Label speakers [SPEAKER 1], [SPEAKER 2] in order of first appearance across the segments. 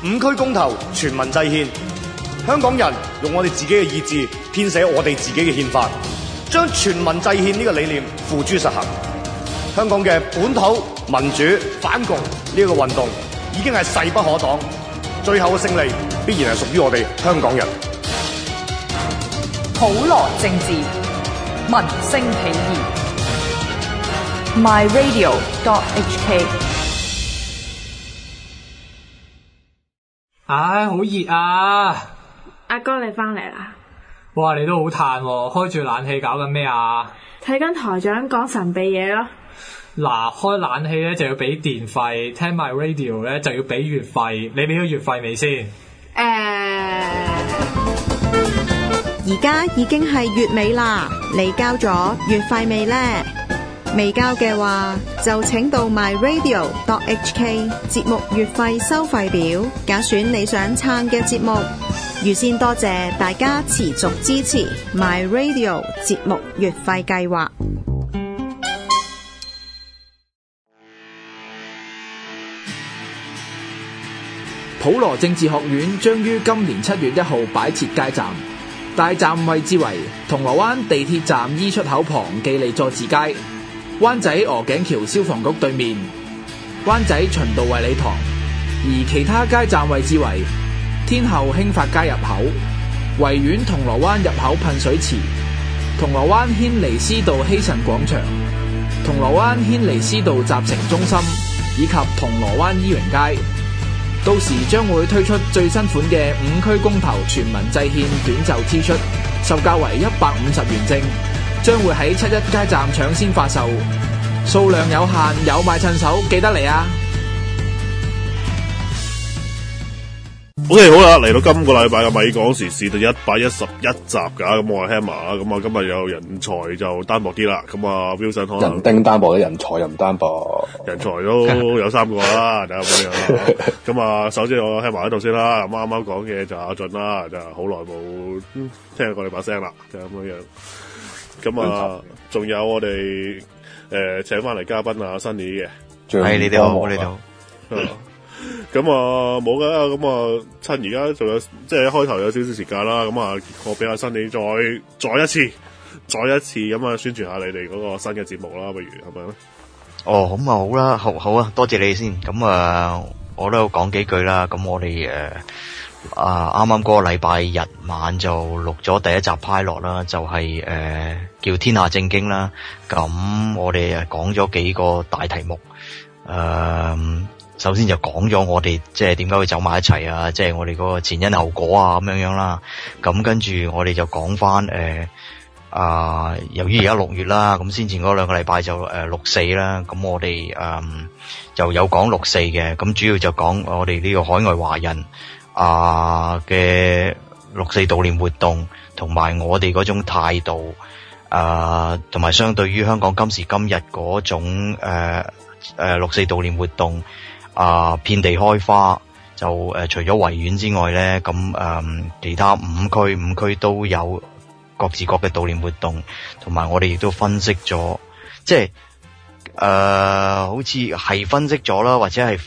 [SPEAKER 1] 5區公投，全民制憲。香港人用我哋自己嘅意志編寫我哋自己嘅憲法，將全民制憲呢個理念付諸實行。香港嘅本土民主反共呢個運動已經係勢不可擋，最後嘅勝利必然係屬於我哋香港人。
[SPEAKER 2] 普羅政治，民聲起義。myradio.hk。
[SPEAKER 3] 唉，好熱啊！
[SPEAKER 4] 阿哥你翻嚟啦！
[SPEAKER 3] 哇，你都好嘆喎，開住冷氣搞緊咩啊？
[SPEAKER 4] 睇緊台長講神秘嘢咯。
[SPEAKER 3] 嗱，開冷氣咧就要俾電費，聽埋 radio 咧就要俾月費，你俾咗月費未先？
[SPEAKER 5] 而家已經係月尾啦，你交咗月費未呢？未交嘅話，就請到 myradio.hk 節目月費收費表，揀選你想撐嘅節目。預先多謝大家持續支持 myradio 節目月費計劃。
[SPEAKER 6] 普羅政治學院將於今年7月1號擺設街站，大站位置為銅鑼灣地鐵站 E 出口旁記利佐治街、灣仔鵝頸橋消防局對面、灣仔循道衛理堂，而其他街站位置為天后興發街入口、維園銅鑼灣入口噴水池、銅鑼灣軒尼詩道希慎廣場、銅鑼灣軒尼詩道集成中心以及銅鑼灣伊榮街。到時將會推出最新款嘅5區公投全民制憲短袖 T 恤，售價為150元正，將會喺7一街站搶先發售，數量有限，有買趁手，記得嚟啊
[SPEAKER 7] ！OK， 好啦，嚟到今個禮拜嘅咪講時事第111集㗎，咁我係 Hammer 啦，咁啊今日有人才就單薄啲啦，咁啊 Wilson 可能
[SPEAKER 8] 人丁單薄，人才又唔單薄，
[SPEAKER 7] 人才都有3個啦，就咁樣。咁啊，首先我 Hammer 喺度先啦，咁啱啱講嘅就阿俊啦，就好耐冇聽過你把聲啦，就咁樣。咁啊，仲有我哋請翻嚟嘉賓啊 Sunny 嘅，
[SPEAKER 9] 係你哋好，你哋好。
[SPEAKER 7] 咁啊冇噶，咁啊趁而家仲有即係一開頭有少少時間啦，咁啊我俾阿Sunny再一次咁啊宣傳下你哋嗰個新嘅節目啦，不如係咪咧？
[SPEAKER 9] 哦，咁啊好啦，好啊，多謝你先。咁啊，我都講幾句啦。咁我哋啱啱嗰個禮拜日晚就錄咗第一集 pilot 啦，就係叫天下正經啦。咁我哋講咗幾個大題目，首先就講咗我哋即係點解會走埋一齊啊，即係我哋嗰個前因後果啊咁樣啦。咁跟住我哋就講翻由於而家6月啦，咁先前嗰2個禮拜就6·4啦。咁我哋就有講6·4嘅，咁主要就講我哋呢個海外華人嘅6·4悼念活動，同埋我哋嗰種態度，同埋相對於香港今時今日嗰種6·4悼念活動。遍地開花，就除咗維園之外咧，咁其他5區都有各自各嘅悼念活動，同埋我哋亦都分析咗，即係好似係分析咗啦，或者係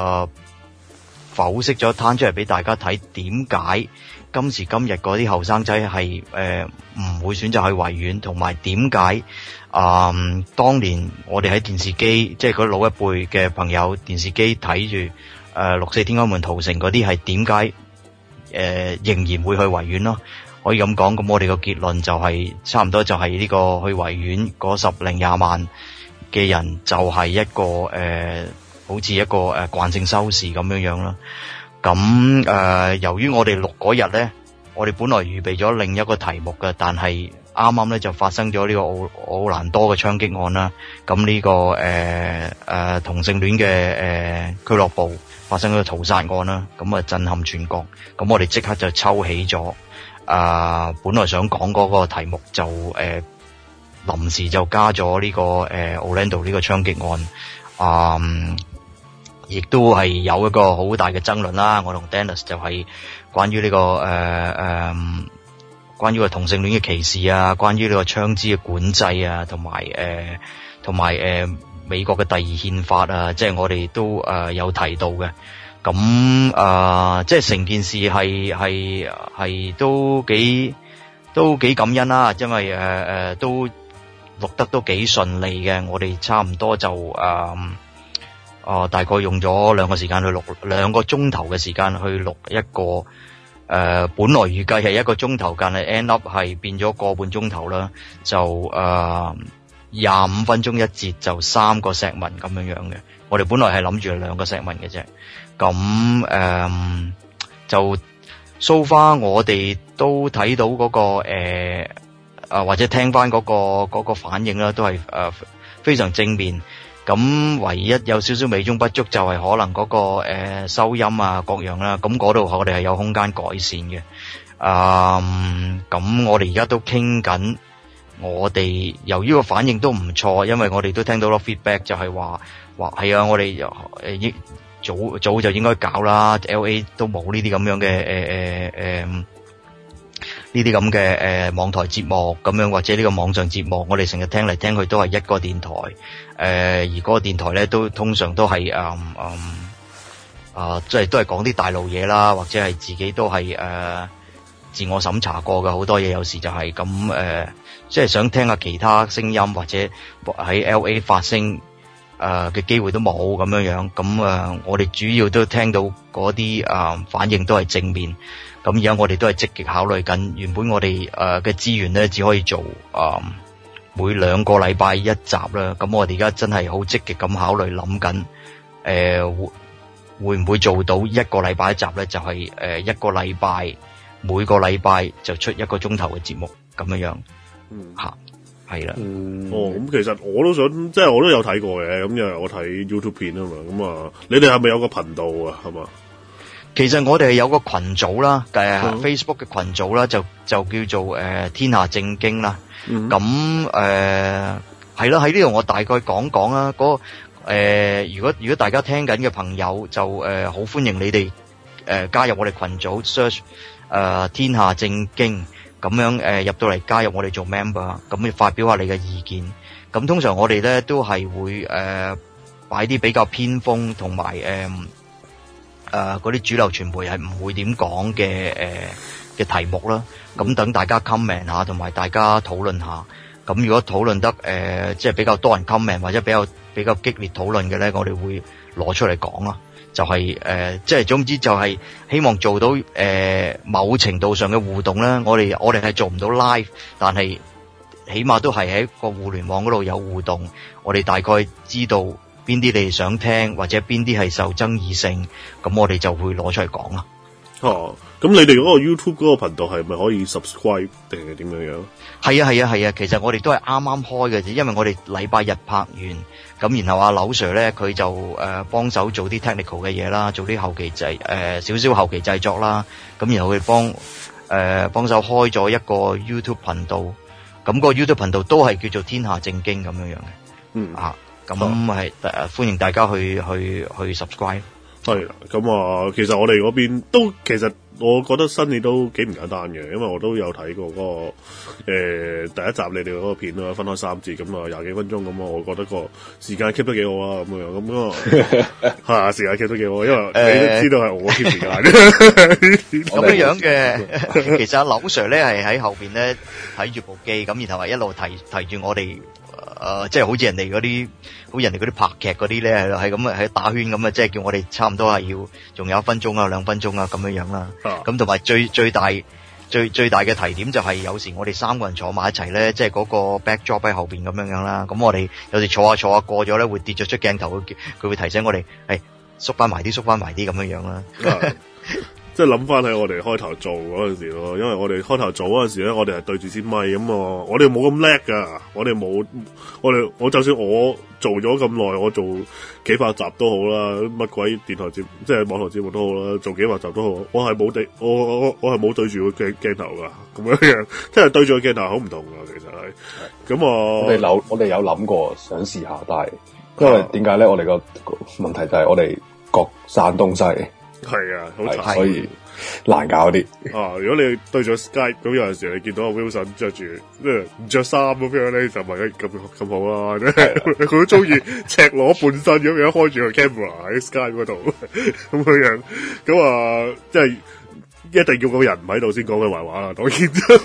[SPEAKER 9] 剖析咗攤出嚟俾大家睇，點解今時今日嗰啲後生仔係唔會選擇去維園，同埋點解當年我哋喺電視機，即係嗰老一輩嘅朋友電視機睇住6·4天安門屠城嗰啲係點解仍然會去維園咯？可以咁講，咁我哋個結論就係差唔多就係呢個去維園嗰10零20萬嘅人就係一個好似一個慣性收視咁樣樣啦。咁由於我哋錄嗰日咧，我哋本來預備咗另一個題目嘅，但係啱啱咧就發生咗呢個奧蘭多嘅槍擊案啦。咁呢個同性戀嘅俱樂部發生咗屠殺案啦，咁啊震撼全國。咁我哋即刻就抽起咗本來想講嗰個題目，就臨時就加咗呢個奧蘭多呢個槍擊案。亦都係有一個好大嘅爭論啦。我同 Dennis 就係關於呢個關於個同性戀嘅歧視啊，關於呢個槍支嘅管制啊，同埋美國嘅第2憲法啊，即係我哋都有提到嘅。 咁即係成件事係都幾感恩啦，因為都錄得都幾順利嘅，我哋差唔多就大概用咗2個時間去錄2個鐘頭嘅時間去錄一個本來預計係1個鐘頭，但係 end up 係變咗個半鐘頭啦，就25分鐘一節，就3個segment咁樣嘅。我哋本來係諗住2個segment嘅啫，咁就 so far 我哋都睇到嗰個或者聽翻嗰個反應啦，都係非常正面。咁唯一有少少美中不足就係可能嗰個收音啊各樣啦，咁嗰度我哋係有空間改善嘅。咁我哋而家都傾緊，我哋由於個反應都唔錯，因為我哋都聽到咗 feedback 就係話係啊，我哋早就應該搞啦 ，LA 都冇呢啲咁樣嘅呢啲咁嘅網台節目咁樣，或者呢個網上節目，我哋成日聽嚟聽去都係一個電台，而嗰個電台咧都通常都係即係都係講啲大路嘢啦，或者係自己都係自我審查過嘅好多嘢，有時就係咁即係想聽下其他聲音或者喺 LA 發聲嘅機會都冇咁樣，咁我哋主要都聽到嗰啲反應都係正面。咁而家我哋都係積極考慮緊，原本我哋嘅資源咧只可以做每2個禮拜一集啦。咁我哋而家真係好積極咁考慮諗緊，會唔會做到1個禮拜一集咧？就係1個禮拜每個禮拜就出1個鐘頭嘅節目咁樣。吓係啦。
[SPEAKER 7] 咁其實我都想，即係我都有睇過嘅。咁因為我睇 YouTube 片啊嘛。咁你哋係咪有個頻道啊？係嘛？
[SPEAKER 9] 其實我哋係有個群組啦，Facebook 嘅群組啦，就叫做天下正經啦。咁係啦，喺呢度我大概講講啦。如果大家聽緊嘅朋友就好歡迎你哋加入我哋群組 ，search 天下正經咁樣入到嚟加入我哋做 member， 咁你發表下你嘅意見。咁通常我哋咧都係會擺啲比較偏鋒同埋嗰啲主流傳媒係唔會點講嘅題目啦，咁等大家 comment 下，同埋大家討論下。咁如果討論得即係比較多人 comment 或者比較激烈討論嘅咧，我哋會攞出嚟講啦。就係即係總之就係希望做到某程度上嘅互動啦。我哋係做唔到 live， 但係起碼都係喺個互聯網嗰度有互動。我哋大概知道邊啲你哋想聽，或者邊啲係受爭議性，咁我哋就會攞出嚟講啦。
[SPEAKER 7] 咁你哋嗰個 YouTube 嗰個頻道係咪可以 subscribe 定係點樣？
[SPEAKER 9] 係啊，其實我哋都係啱啱開嘅啫，因為我哋禮拜日拍完，咁然後阿柳 Sir 咧佢就幫手做啲 technical 嘅嘢啦，做啲後期少少後期製作啦，咁然後佢幫手開咗一個 YouTube 頻道，咁個 YouTube 頻道都係叫做天下正經咁樣嘅。咁係歡迎大家去 subscribe。
[SPEAKER 7] 係啦，咁其實我哋嗰邊都其實我覺得新嘢都幾唔簡單嘅，因為我都有睇過嗰個第一集你哋嗰個片啦，分開3節咁20幾分鐘咁我覺得個時間 keep 得幾好啊，咁樣時間 keep 得幾好，因為你都知道係我 keep 時間
[SPEAKER 9] 咁樣嘅。其實阿柳 Sir 咧係喺後邊咧睇住部機，咁然後係一路提住我哋。即係好似人哋嗰啲拍劇嗰啲咧，係咁喺打圈咁啊！即係叫我哋差唔多係要仲有1分鐘啊、2分鐘啊咁樣啦。咁同埋最大嘅提點就係有時我哋3個人坐埋一齊咧，即係嗰個 backdrop 喺後邊咁樣啦。咁我哋有時坐下過咗咧，會跌咗出鏡頭，佢會提醒我哋係縮翻埋啲咁樣啦。
[SPEAKER 7] 即係諗翻起我哋開頭做嗰陣時咯，因為我哋開頭做嗰陣時咧，我哋係對住支咪咁我哋冇咁叻噶，我就算我做咗咁耐，我做幾百集都好啦，乜鬼電台節即係網台節目都好啦，做幾百集都好，我係冇對住個鏡頭噶，咁樣即係對住個鏡頭好唔同噶，其實係咁
[SPEAKER 8] 我哋有諗過想試下，但係因為點解咧？我哋個問題就係我哋各散東西。
[SPEAKER 7] 係啊，好慘，
[SPEAKER 8] 所以難搞啲。
[SPEAKER 7] 如果你對咗 Skype 咁有陣時你見到阿 Wilson 着住唔着衫咁樣咧，就唔係咁好啦。佢好中意赤裸半身咁樣開住個 camera 喺 Skype 嗰度咁樣，咁即係一定要個人唔喺度先講佢壞話啦。當然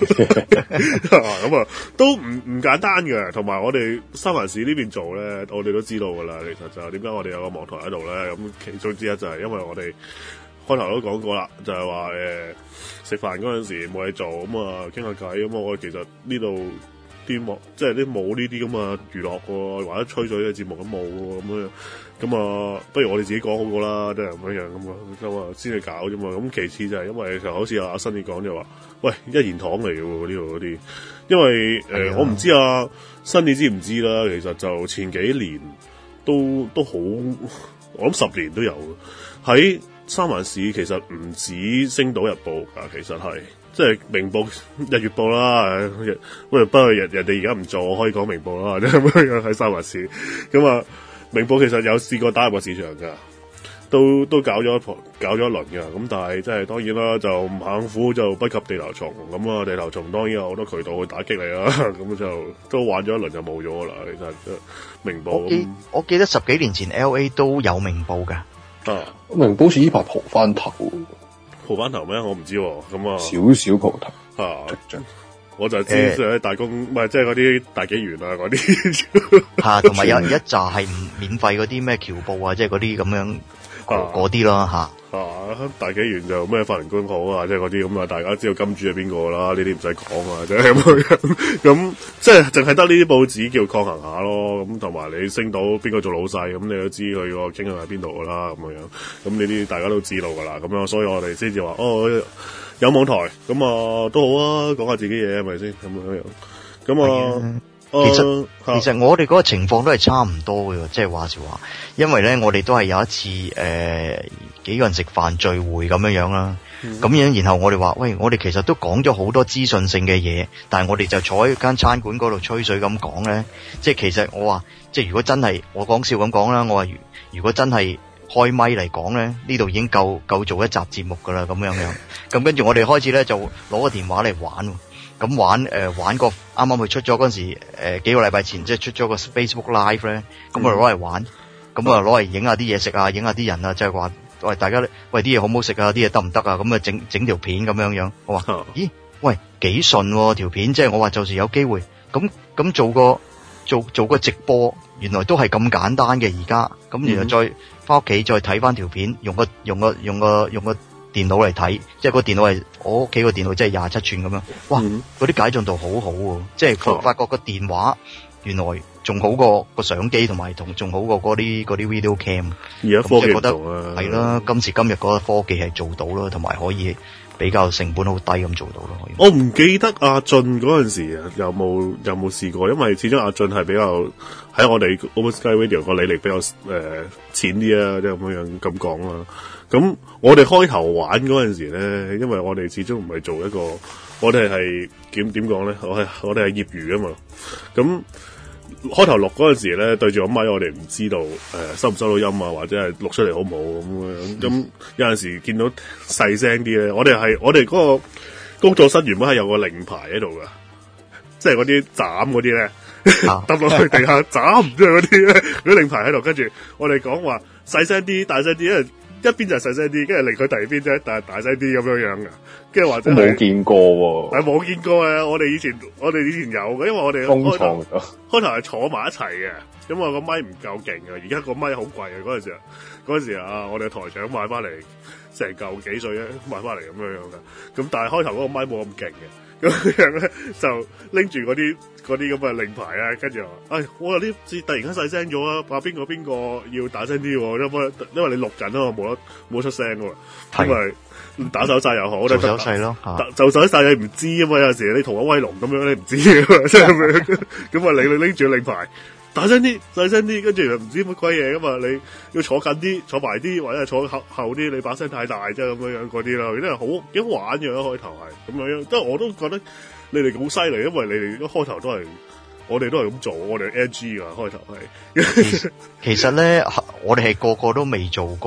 [SPEAKER 7] 咁都唔簡單嘅。同埋我哋三藩市呢邊做咧，我哋都知道噶啦。其實就點解我哋有個網台喺度咧？咁其中之一就係因為我哋開頭都講過啦，就係話食飯嗰陣時冇嘢做，咁傾下偈，咁我其實呢度啲即係啲冇呢啲咁嘅娛樂喎，或者吹水嘅節目咁冇喎，咁不如我哋自己講好過啦，即係咁樣先去搞啫嘛。咁其次就係因為就好似阿新你講就話，喂，一言堂嚟嘅喎呢度嗰啲，因為我唔知新你知唔知啦？其實就前幾年都好，我諗10年都有喺三藩市，其實唔止《星島日報》㗎，其實係即係明報、日月報啦。不過人哋而家唔做，我可以講明報啦，即係咁樣喺三藩市。咁明報其實有試過打入個市場㗎，都搞咗一輪㗎。咁但係即係當然啦，就唔肯苦就不及地頭蟲。咁地頭蟲當然有好多渠道去打擊你啦。咁就都玩咗一輪就冇咗啦。其實明報
[SPEAKER 9] 我記得10幾年前 LA 都有明報㗎。
[SPEAKER 8] 明報好似呢排蒲翻頭咩？
[SPEAKER 7] 我唔知喎。咁
[SPEAKER 8] 少少蒲頭
[SPEAKER 7] 我就知喺大公，唔係即係嗰啲大紀元啊嗰啲
[SPEAKER 9] 同埋有一紮係唔免費嗰啲咩僑報啊，即係嗰啲咁樣嗰啲啦
[SPEAKER 7] 大紀元就咩法輪功好啊，即係嗰啲咁大家知道金主係邊個啦，呢啲唔使講啊，即係咁即係淨係得呢啲報紙叫抗衡下咯。咁同埋你升到邊個做老細，咁你都知佢個傾向喺邊度噶啦，咁樣咁呢啲大家都知道噶啦。咁樣所以我哋先至話有網台咁都好啊，講下自己嘢係咪先咁樣咁
[SPEAKER 9] 其實我哋嗰個情況都係差唔多嘅，即係話時話，因為咧我哋都係有一次幾個人食飯聚會咁樣啦，咁樣然後我哋話喂，我哋其實都講咗好多資訊性嘅嘢，但係我哋就坐喺間餐館嗰度吹水咁講咧，即係其實我話即係如果真係我講笑咁講啦，我話如果真係開咪嚟講咧，呢度已經夠做一集節目噶啦，咁樣咁跟住我哋開始咧就攞個電話嚟玩。咁玩個啱啱佢出咗嗰陣時，幾個禮拜前即係出咗個 Facebook Live 咧，咁我哋攞嚟玩，咁攞嚟影下啲嘢食啊，影下啲人啊，即係話喂大家喂啲嘢好唔好食啊，啲嘢得唔得啊？咁整條片咁樣，我話咦喂幾順喎條片，即係我話就是有機會，咁做個直播，原來都係咁簡單嘅而家，咁然後再翻屋企再睇翻條片，用個電腦嚟睇，即係個電腦係我屋企個電腦，即係27寸咁樣。哇！嗰啲解像度好好喎，即係發覺個電話原來仲好過個相機，同埋仲好過嗰啲 video cam。
[SPEAKER 7] 而家科技
[SPEAKER 9] 覺得係啦，今時今日嗰個科技係做到啦，同埋可以比較成本好低咁做到咯。
[SPEAKER 7] 我唔記得阿俊嗰陣時有冇試過，因為始終阿俊係比較喺我哋 Open Sky Radio 個履歷比較淺啲啊，即係咁講啦。咁我哋開頭玩嗰陣時咧，因為我哋始終唔係做一個，我哋係點講咧？我哋係業餘啊嘛。咁開頭錄嗰陣時咧，對住個咪，我哋唔知道收唔收到音啊，或者係錄出嚟好唔好咁樣。咁有陣時見到細聲啲咧，我哋嗰個工作室原本係有個令牌喺度噶，即係嗰啲斬嗰啲咧，揼落去地下斬唔出嗰啲咧，嗰啲令牌喺度。跟住我哋講話細聲啲、大聲啲，因為一邊就細聲啲，跟住令佢第二邊啫，但係大聲啲咁樣噶。跟住或者
[SPEAKER 8] 冇見過喎，
[SPEAKER 7] 但係冇見過啊！我哋以前有嘅，因為我哋開頭係坐埋一齊嘅，因為個咪唔夠勁啊。而家個咪好貴啊！嗰陣時啊，我哋台長買翻嚟成嚿幾歲啊，買翻嚟咁樣噶。咁但係開頭嗰個咪冇咁勁嘅。咁樣咧就拎住嗰啲咁嘅令牌啊，跟住話，我話呢次突然間細聲咗啊，話邊個要大聲啲，因為你錄緊啊，冇出聲噶，因為打手勢又好，
[SPEAKER 9] 做手勢咯，
[SPEAKER 7] 做手勢你唔知啊嘛，有陣時你同阿威龍咁樣你唔知啊嘛，即係咁樣，咁啊你拎住令牌，大聲啲、細聲啲，跟住又唔知乜鬼嘢噶嘛，你要坐近啲、坐埋啲，或者係坐後啲，你把聲太大啫咁樣嗰啲啦，真係好幾好玩嘅，一開頭係咁樣，即係我都覺得你哋好犀利，因為你哋一開頭都係。我哋都係咁做，我哋 NG 噶開頭係。
[SPEAKER 9] 其實咧，我哋係個個都未做過，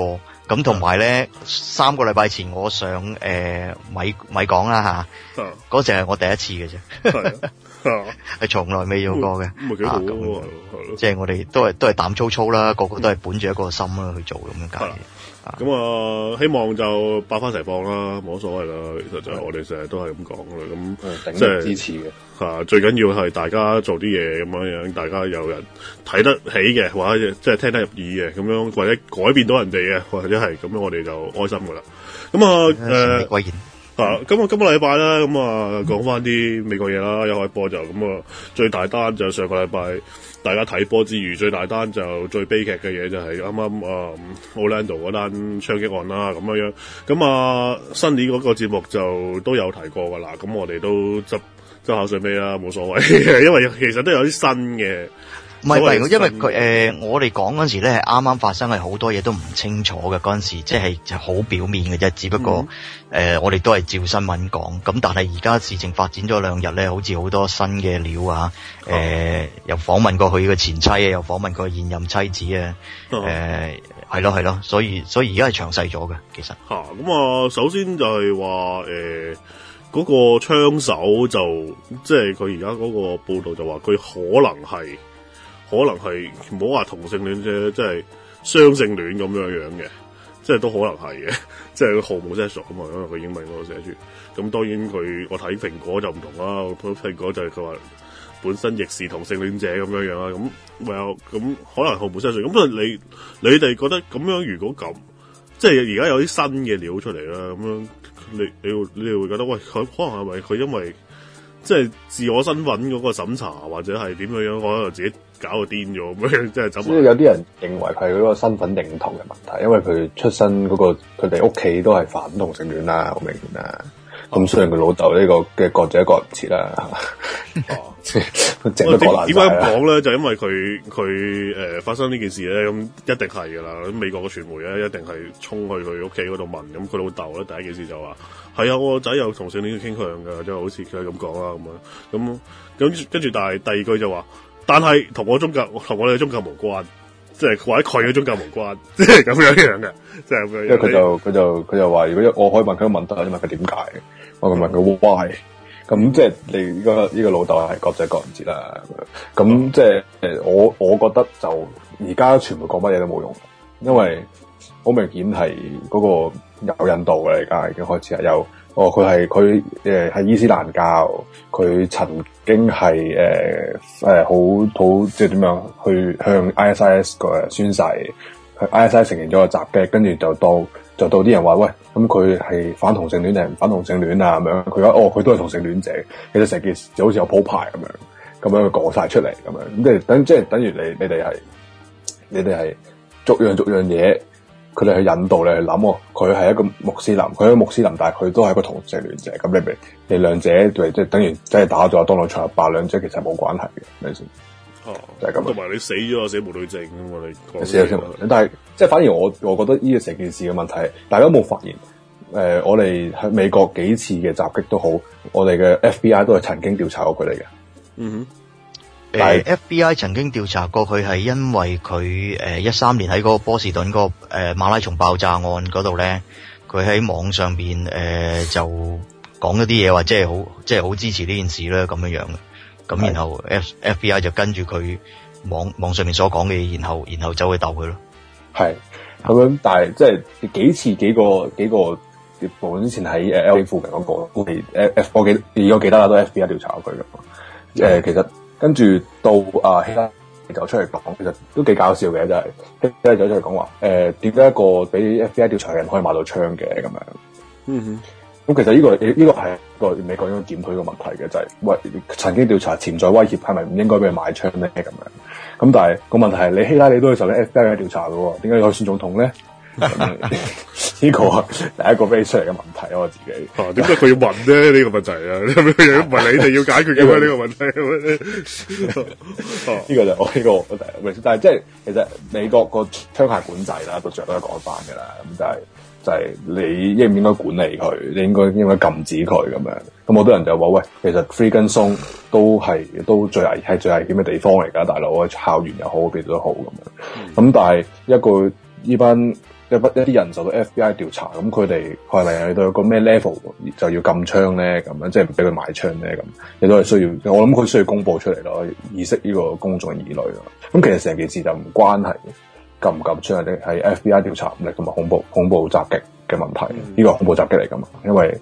[SPEAKER 9] 咁同埋咧，3個禮拜前我上咪講啦嚇，嗰陣係我第一次嘅啫，係從來未用過嘅。
[SPEAKER 7] 咁咪幾好喎，係咯。
[SPEAKER 9] 即係我哋都係膽粗粗啦，個個都係本住一個心啦去做咁樣解。
[SPEAKER 7] 咁啊，希望就百花齊放啦，冇所謂啦。其實就係我哋成日都係咁講啦。咁
[SPEAKER 8] 即係支持嘅
[SPEAKER 7] 嚇，最緊要係大家做啲嘢咁樣，大家有人睇得起嘅，或者即係聽得入耳嘅咁樣，或者改變到人哋嘅，或者係咁樣，我哋就開心噶啦。咁啊
[SPEAKER 9] 歸然
[SPEAKER 7] 咁啊，今個禮拜啦，咁啊講翻啲美國嘢啦，一開波就咁啊，最大單就上個禮拜大家睇波之餘，最大單就最悲劇嘅嘢就係啱啱Orlando 嗰單槍擊案啦，咁樣。咁啊，新年嗰個節目就都有提過噶啦，咁我哋都執口水尾啦，冇所謂，因為其實都有啲新嘅。
[SPEAKER 9] 唔係，因為佢我哋講嗰陣時咧係啱啱發生，係好多嘢都唔清楚嘅嗰陣時，即係就好表面嘅啫。只不過我哋都係照新聞講。咁但係而家事情發展咗2日咧，好似好多新嘅料啊！又訪問過佢嘅前妻啊，又訪問過現任妻子啊。係咯，所以而家係詳細咗嘅，其實。
[SPEAKER 7] 咁啊，首先就係話嗰個槍手就即係佢而家嗰個報道就話佢可能係唔好話同性戀啫，即係雙性戀咁樣嘅，即係都可能係嘅，即係homosexual啊嘛，因為佢英文嗰度寫住。咁當然我睇蘋果就唔同啦，蘋果就係佢話本身亦是同性戀者咁樣樣啦。咁可能homosexual。咁所以你哋覺得咁樣如果咁，即係而家有啲新嘅料出嚟啦，咁樣你會覺得喂，佢可能係咪佢因為即係自我身份嗰個審查或者係點樣樣，可能自己搞到癲咗咁樣，即係走。
[SPEAKER 8] 所以有啲人認為佢嗰個身份認同嘅問題，因為佢出身嗰佢哋屋企都係反同性戀啦，好明顯啦。咁雖然佢老豆呢個嘅割者割唔切啦，整得割爛晒啦。點解咁講
[SPEAKER 7] 咧？就因為佢發生呢件事咧，咁一定係噶啦。咁美國嘅傳媒咧，一定係衝去佢屋企嗰度問。咁佢老豆咧，第一件事就話：係啊，我個仔有同性戀嘅傾向㗎，即係好似佢咁講啦咁樣。咁跟住，但係第二句就話：但係同我哋嘅宗教無關。即係或者佢嘅宗教無關，即係咁樣嘅，即係咁樣。因為佢就話，如果我可以問佢個問題，你問佢點解？我問佢 why？ 咁即係你呢個老豆係割者割唔切啦。咁即係我覺得就而家全部講乜嘢都冇用，因為好明顯係嗰個有引導嘅，而家已經開始係有。佢係伊斯蘭教，佢曾經係好即係點樣去向 ISIS 個宣誓，ISIS 承認咗個襲擊，跟住就到啲人話喂，咁佢係反同性戀定唔反同性戀啊咁樣，佢話佢都係同性戀者，其實成件事就好似有鋪排咁樣講晒出嚟咁樣，咁即係等於你哋係逐樣嘢。佢哋去引導你去諗，佢係一個穆斯林，但係佢都係一個同性戀者。咁你兩者即係等於即係打咗Donald Trump罷，兩者其實冇關係嘅，明唔明先？就係咁。同埋你死咗死無對證咁我哋死咗先無對證，但係即係反而我覺得呢個成件事嘅問題，大家冇發現？我哋喺美國幾次嘅襲擊都好，我哋嘅 FBI 都係曾經調查過佢哋嘅。嗯哼。
[SPEAKER 9] FBI 曾經調查過佢係因為佢13年喺嗰個波士頓嗰個馬拉松爆炸案嗰度咧，佢喺網上邊就講咗啲嘢，話即係好支持呢件事咧咁樣嘅。咁然後 FBI 就跟住佢網上面所講嘅嘢，然後走去鬥佢咯。係
[SPEAKER 8] 咁樣，但係即係幾個部門之前喺LA 附近嗰個，我記得啦，都 FBI 調查過佢嘅。其實。跟住到希拉就出嚟講，其實都幾搞笑嘅，就係希拉就出嚟講話，點解一個俾 FBI 調查嘅人可以買到槍嘅咁樣？嗯哼，咁其實呢個係個美國應該檢討呢個問題嘅，就係曾經調查潛在威脅係咪唔應該俾佢買槍咧咁樣？咁但係個問題係你希拉里都係受你 FBI 調查嘅喎，點解你可以選總統咧？呢個第一個 raise 出嚟嘅問題我自己。
[SPEAKER 7] 點解佢要問咧？呢個問題啊，唔係你哋要解決嘅咩？呢個問題。
[SPEAKER 8] 呢個就我呢個，但係即係其實美國個槍械管制啦，都最後都係講翻嘅啦。咁就係你應唔應該管理佢？你應該禁止佢咁樣。咁好多人就話喂，其實 free gun zone 都最危險嘅地方嚟㗎，大佬啊，校園又好，邊度都好咁樣。咁但係呢班一啲人受到 FBI 調查，咁佢哋係咪到有個咩 level 就要禁槍咧？咁樣即係唔俾佢買槍咧？咁亦都係需要，我諗佢需要公佈出嚟咯，以釋呢個公眾疑慮咯。咁其實成件事就唔關係禁唔禁槍，係 FBI 調查能力同埋恐怖襲擊嘅問題。呢個恐怖襲擊嚟㗎嘛，因為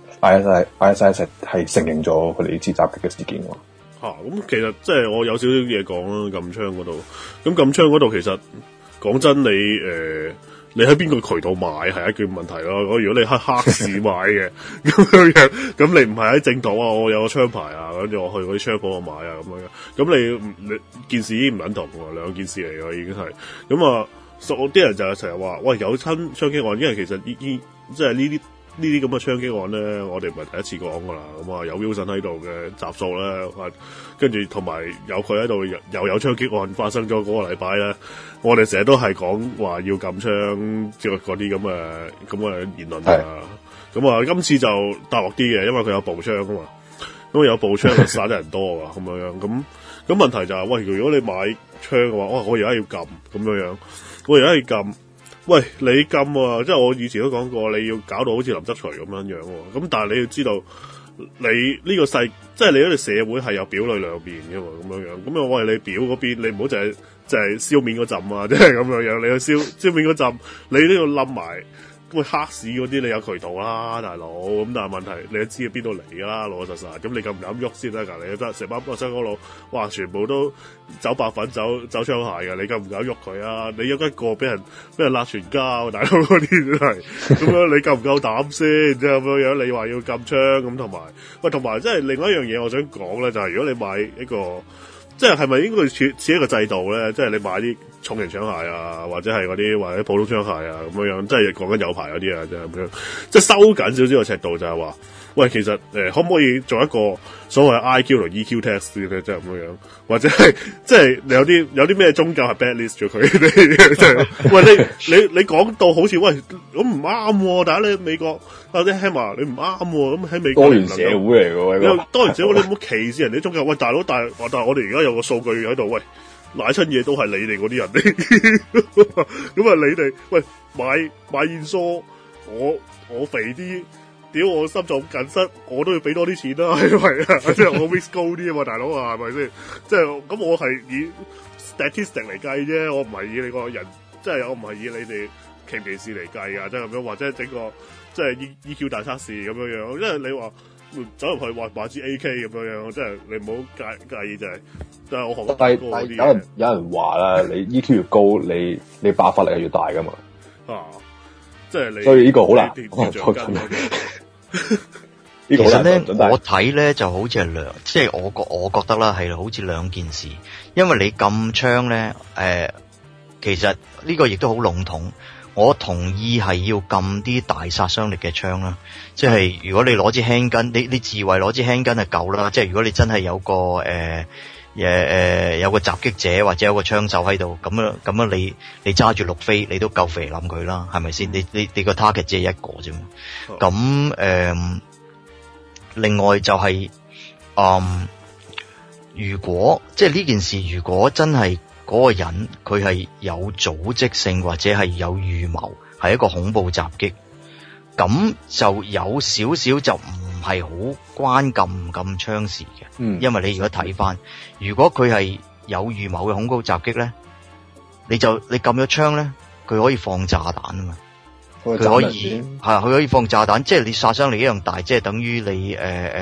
[SPEAKER 8] ISIS 係承認咗佢哋呢次襲擊嘅事件喎。
[SPEAKER 7] 咁其實即係我有少少嘢講啦，禁槍嗰度。咁禁槍嗰度其實講真，你喺邊個渠道買係一件問題咯。如果你喺黑市買嘅咁樣，咁你唔係喺正途啊，我有個槍牌啊，跟住我去嗰啲槍鋪度買啊咁樣。咁你件事已經唔撚同喎，兩件事嚟㗎已經係。咁啊，啲人就成日話，喂，有槍擊案，因為其實即係呢啲咁嘅槍擊案咧，我哋唔係第一次講㗎啦。咁啊，有 Wilson 喺度嘅集數咧，跟住同埋有佢喺度，又有槍擊案發生咗嗰個禮拜咧，我哋成日都係講話要禁槍，即係嗰啲咁嘅言論啊。咁啊，今次就大鑊啲嘅，因為佢有步槍啊嘛。咁有步槍就殺得人多啊，咁樣。咁問題就係，喂，如果你買槍嘅話，我而家要禁咁樣，我而家要禁。喂，你禁啊！即係我以前都講過，你要搞到好似林則徐咁樣樣喎。咁但係你要知道，你呢個即係你呢個社會係有表裏兩面嘅嘛，咁樣樣。咁我係你表嗰邊，你唔好淨係燒面嗰陣啊，即係咁樣樣。你去燒面嗰陣，你都要冧埋。咁黑市嗰啲你有渠道啦，大佬。咁但係問題你都知邊度嚟㗎啦，老老實實。咁你敢唔敢喐先得㗎？你得成班北新嗰路，哇！全部都走白粉、走槍械㗎，你敢唔敢喐佢啊？你喐一個俾人辣全家，大佬嗰啲真係咁樣，你夠唔夠膽先？即係咁樣，你話要禁槍咁同埋即係另外一樣嘢，我想講咧，就係如果你買一個。即係咪應該似一個制度咧？即係你買啲重型槍械啊，或者係嗰啲或者普通槍械啊咁樣，即係講緊有牌嗰啲啊，即係咁樣，即係收緊少少個尺度，就係話，喂，其實可唔可以做一個所謂 IQ 同 EQ test 咧？即係咁樣，或者係即係你有啲咩宗教係 bad list 咗佢哋？即係喂你講到好似喂咁唔啱喎，但係你美國或者 Hammer 你唔啱喎，咁喺美國
[SPEAKER 8] 多元社會嚟嘅喎，
[SPEAKER 7] 多元社會你唔好歧視人哋宗教。喂，大佬，但係我哋而家有個數據喺度，喂，買親嘢都係你哋嗰啲人嚟，咁啊你哋喂買燕梳，我肥啲。屌我心臟緊塞，我都要俾多啲錢啦，係咪啊？即係我 risk 高啲啊嘛，大佬啊，係咪先？即係咁，我係以 statistic 嚟計啫，我唔係以你個人，即係我唔係以你哋歧唔歧視嚟計啊，即係咁樣，或者整個即係 EQ 大測試咁樣樣，因為你話走入去買支 AK 咁樣樣，即係你唔好介意就係，但係我學得高啲嘢。
[SPEAKER 8] 有人話啦，你 EQ 越高，你爆發力係越大噶嘛。
[SPEAKER 7] 即係你，
[SPEAKER 8] 所以呢個好難。
[SPEAKER 9] 其實咧，我睇咧就好似係即係我覺得啦，係好似兩件事。因為你禁槍咧，其實呢個亦都好籠統。我同意係要禁啲大殺傷力嘅槍啦。即係如果你攞支輕筋，你自衛攞支輕筋係夠啦。即係如果你真係有個有個襲擊者或者有個槍手喺度，咁樣你揸住陸飛，你都夠肥冧佢啦，係咪先？你個 target 只係一個啫嘛。咁另外就係如果即係呢件事，如果真係嗰個人佢係有組織性或者係有預謀，係一個恐怖襲擊，咁就有少少就唔係好關禁槍事嘅。因為你如果睇翻，如果佢係有預謀嘅恐怖襲擊咧，你禁咗槍咧，佢可以放炸彈啊嘛，佢可以放炸彈，即係你殺傷力一樣大，即係等於你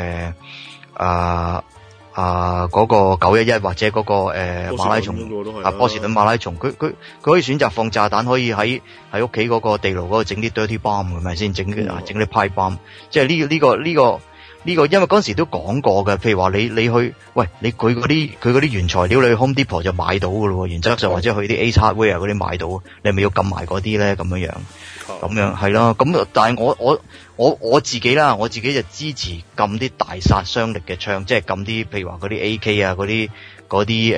[SPEAKER 9] 嗰個911或者嗰個馬拉松波士頓馬拉松，佢可以選擇放炸彈，可以喺屋企嗰個地牢嗰度整啲 dirty bomb， 係咪先？整啲 pipe bomb， 即係呢個，因為嗰陣時都講過嘅。譬如話你去，喂，佢嗰啲原材料你去 Home Depot 就買到噶咯，原則上或者去啲 Ace Hardware 嗰啲買到，你係咪要禁埋嗰啲咧？咁樣係咯。咁但係我自己啦，我自己就支持禁啲大殺傷力嘅槍，即係禁啲譬如話嗰啲 AK 啊，嗰啲即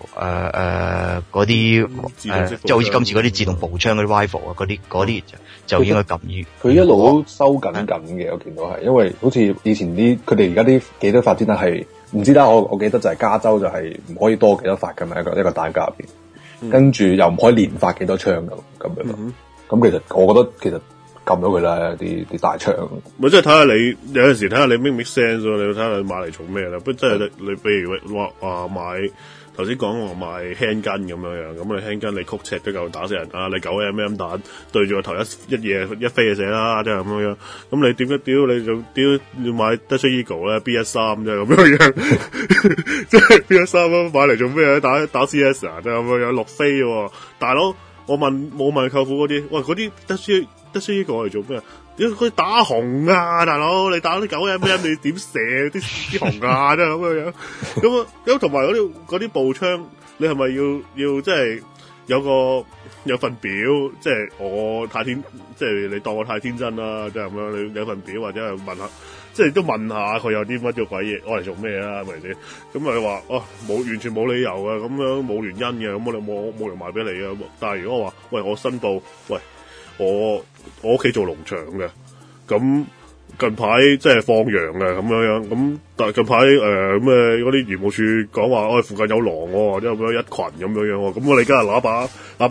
[SPEAKER 9] 係好似今次嗰啲自動步槍嗰啲 rifle 啊，嗰啲就應該禁於。佢
[SPEAKER 8] 一路都收緊嘅，我見到係，因為好似以前佢哋而家啲幾多發子彈係唔知啦，我記得就係加州就係唔可以多幾多發㗎嘛，一個彈夾入邊，跟住又唔可以連發幾多槍咁樣。 咁其實我覺得其實禁咗佢啦，啲大槍。
[SPEAKER 7] 咪即係睇下你有陣時睇下你 make sense 喎，你要睇下你買嚟做咩啦？不即係你譬如話買頭先講話買 handgun 咁樣，咁你 handgun 你曲尺都夠打死人啊！你9mm 彈對住個頭一嘢一飛就死啦，即係咁樣。咁你點解屌你就屌要買 Desert Eagle 咧 B13 啫咁樣，即係 B13買嚟做咩？打 CS 啊，即係咁樣落飛喎，大佬。我問舅父嗰啲，喂嗰啲得需呢個嚟做咩？屌佢打紅啊，大佬！你打啲9mm你點射啲紅啊？即係咁樣。咁同埋嗰啲步槍，你係咪要即係有份表？即係我太天，即係你當我太天真啦，即係咁樣。你有份表或者係問下，即係都問下佢有啲乜嘢鬼嘢，我嚟做咩啊？係咪先？咁佢話哦完全冇理由嘅，咁樣冇原因嘅，咁我哋冇人賣俾你啊。但係如果我話喂我申報，喂我屋企做農場嘅，咁近排即係放羊嘅咁樣，咁但係近排咩嗰啲漁務處講話，附近有狼喎，即係咁樣一群咁樣喎，咁我哋梗係攞把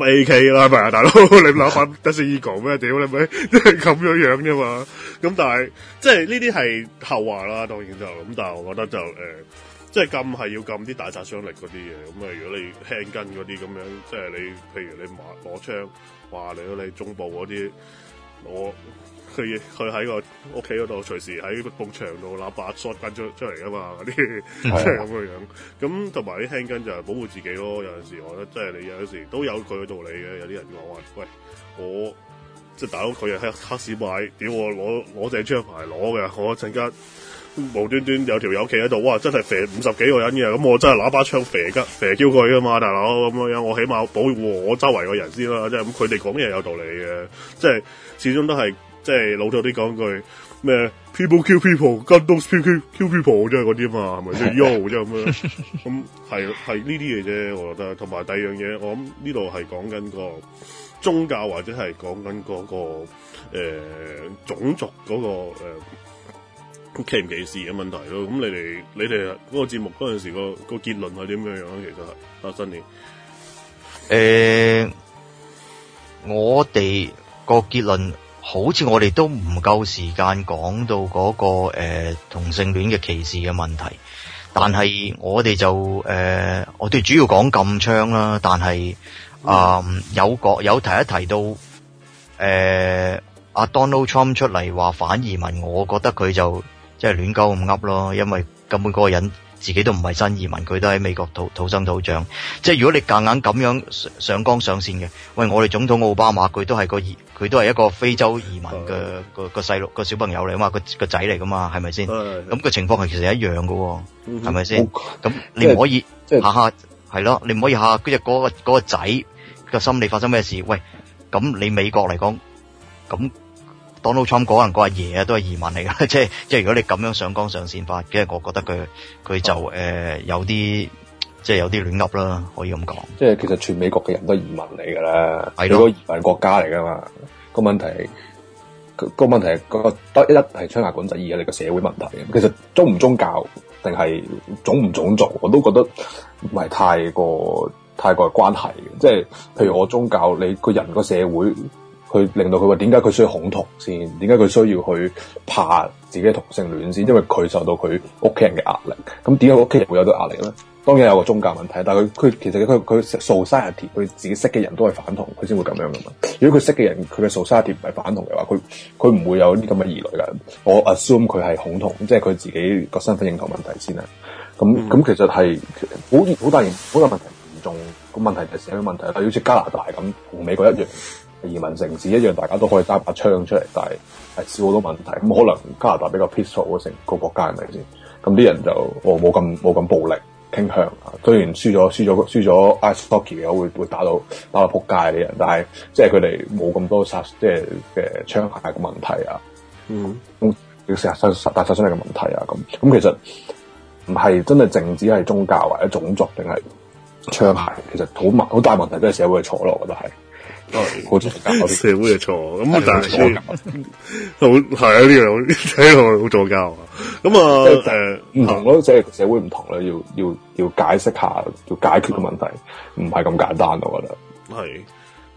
[SPEAKER 7] AK 啦，係咪啊，大佬？你攞把 Desert Eagle 咩？屌你咪即係咁樣啫嘛。咁但係即係呢啲係後話啦，當然就咁。但係我覺得就即係禁係要禁啲大殺傷力嗰啲嘢。咁如果你輕根嗰啲咁樣，即係你譬如你攞槍，話你中部嗰啲佢喺個屋企嗰度隨時喺埲牆度攞把 shotgun 出嚟噶嘛，嗰啲即係咁嘅樣。咁同埋啲輕根就係保護自己咯。有陣時我覺得即係你有陣時都有佢嘅道理嘅。有啲人講話，喂我即係大佬佢係黑市買，屌我攞隻槍牌攞嘅，我陣間無端端有條友企喺度，哇真係射50幾個人嘅，咁我真係攞把槍射嬌佢噶嘛，大佬咁樣，我起碼保護我周圍個人先啦。即係咁，佢哋講嘢有道理嘅，即係始終都係。即係老土啲講句咩 people kill people，gun don't kill people 即係嗰啲嘛，係咪先 yo 即係咁樣？咁係呢啲嘢啫，我覺得。同埋第二樣嘢，我諗呢度係講緊個宗教或者係講緊嗰個種族嗰個歧唔歧視嘅問題咯。咁你哋嗰個節目嗰陣時個結論係點樣樣？其實係阿新年，
[SPEAKER 9] 我哋個結論。好似我哋都唔夠時間講到嗰個同性戀嘅歧視嘅問題，但係我哋就我哋主要講禁槍啦，但係有提到阿 Donald Trump 出嚟話反移民，我覺得佢就即係亂鳩咁噏咯，因為根本嗰個人自己都唔係新移民，佢都喺美國土生土長。即係如果你夾硬咁樣上綱上線嘅，喂，我哋總統奧巴馬佢都係一個非洲移民嘅個細路個小朋友嚟啊嘛，個仔嚟噶嘛，係咪先？咁個情況係其實一樣噶，係咪先？咁你唔可以下下係咯，你唔可以下下嗰個仔個心理發生咩事？喂，咁你美國嚟講，咁 Donald Trump 嗰人個阿爺啊都係移民嚟噶，即係如果你咁樣上綱上線法，即係我覺得佢就有啲即係有啲亂噏啦，可以咁講。即係
[SPEAKER 8] 其實全美國嘅人都係移民嚟噶啦，係個移民國家嚟噶嘛。個問題係得一係槍械管制，二係你個社會問題。其實宗唔宗教定係種唔種族，我都覺得唔係太過關係嘅。即係譬如我宗教，你個人個社會。佢令到佢話點解佢需要恐同先？點解佢需要去怕自己同性戀先？因為佢受到佢屋企人嘅壓力。咁點解屋企人會有啲壓力咧？當然有個宗教問題，但係佢其實佢 society 佢自己識嘅人都係反同，佢先會咁樣噶嘛。如果佢識嘅人佢嘅 society 唔係反同嘅話，佢唔會有啲咁嘅疑慮噶。我 assume 佢係恐同，即係佢自己個身份認同問題先啦。咁其實係好大問題嚴重，個問題就係社會問題。但係好似加拿大咁，同美國一樣。移民城市一樣，大家都可以揸把槍出嚟，但係少好多問題。咁可能加拿大比較 peaceful 成個國家係咪先？咁啲人就冇咁暴力傾向啊。雖然輸咗 ice hockey 嘅會打到撲街嘅人，但係即係佢哋冇咁多即係嘅槍械嘅問題啊。咁要成日大殺傷力嘅問題啊。咁其實唔係真係淨止係宗教或者種族定係槍械，其實好大問題都係社會嘅錯咯，我覺得係。好似
[SPEAKER 7] 社會嘅錯，咁但係好係啊！呢樣睇落好助教啊！咁
[SPEAKER 8] 唔同咯，即係社會唔同啦，要解釋下，要解決嘅問題，唔係咁簡單，我覺得
[SPEAKER 7] 係。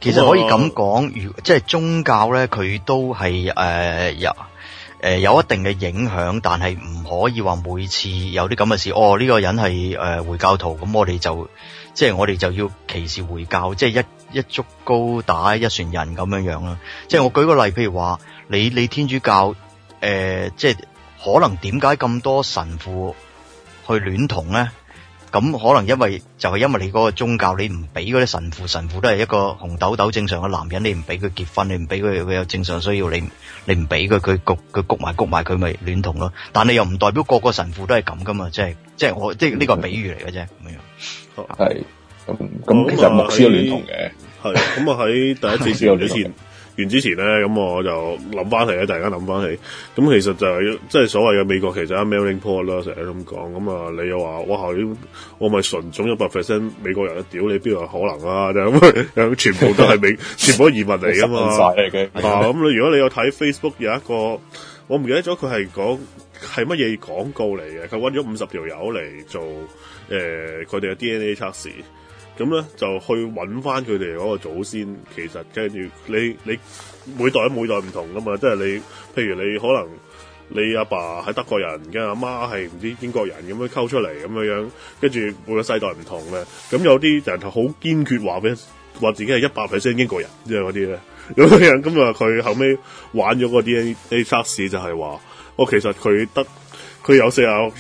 [SPEAKER 9] 其實可以咁講，即係宗教咧，佢都係有一定嘅影響，但係唔可以話每次有啲咁嘅事。呢個人係回教徒，咁我哋就要歧視回教，即係一竹篙打一船人咁樣樣啦。即係我舉個例，譬如話你天主教即係可能點解咁多神父去戀童咧？咁可能因為你嗰個宗教，你唔俾嗰啲神父都係一個紅豆豆正常嘅男人，你唔俾佢結婚，你唔俾佢有正常需要，你唔俾佢谷埋佢咪戀童咯。但係又唔代表個個神父都係咁噶嘛，即係呢個係比喻嚟嘅啫咁樣。
[SPEAKER 8] 係咁其實牧師都戀童嘅。
[SPEAKER 7] 係咁啊！喺第一次完之前咧，咁我就諗翻起咧，突然間諗翻起，咁其實就係即係所謂嘅美國其實係 melting pot 啦，成日咁講。咁啊，你又話哇，我咪純種100% 美國人啊？屌你邊度有可能啊？就咁全部都係全部都移民嚟噶嘛？咁你如果你有睇 Facebook 有一個，我唔記得咗佢係講係乜嘢廣告嚟嘅，佢揾咗50條友嚟做佢哋嘅 DNA 測試。咁咧就去揾翻佢哋嗰個祖先，其實跟住你每代唔同噶嘛，即係你譬如你可能你阿爸係德國人，跟阿媽係唔知英國人咁樣溝出嚟咁樣，跟住每個世代唔同嘅，咁有啲人係好堅決話自己係100% 英國人，即係嗰啲咧咁樣，咁啊佢後尾玩咗個 DNA 測試就係話，其實佢有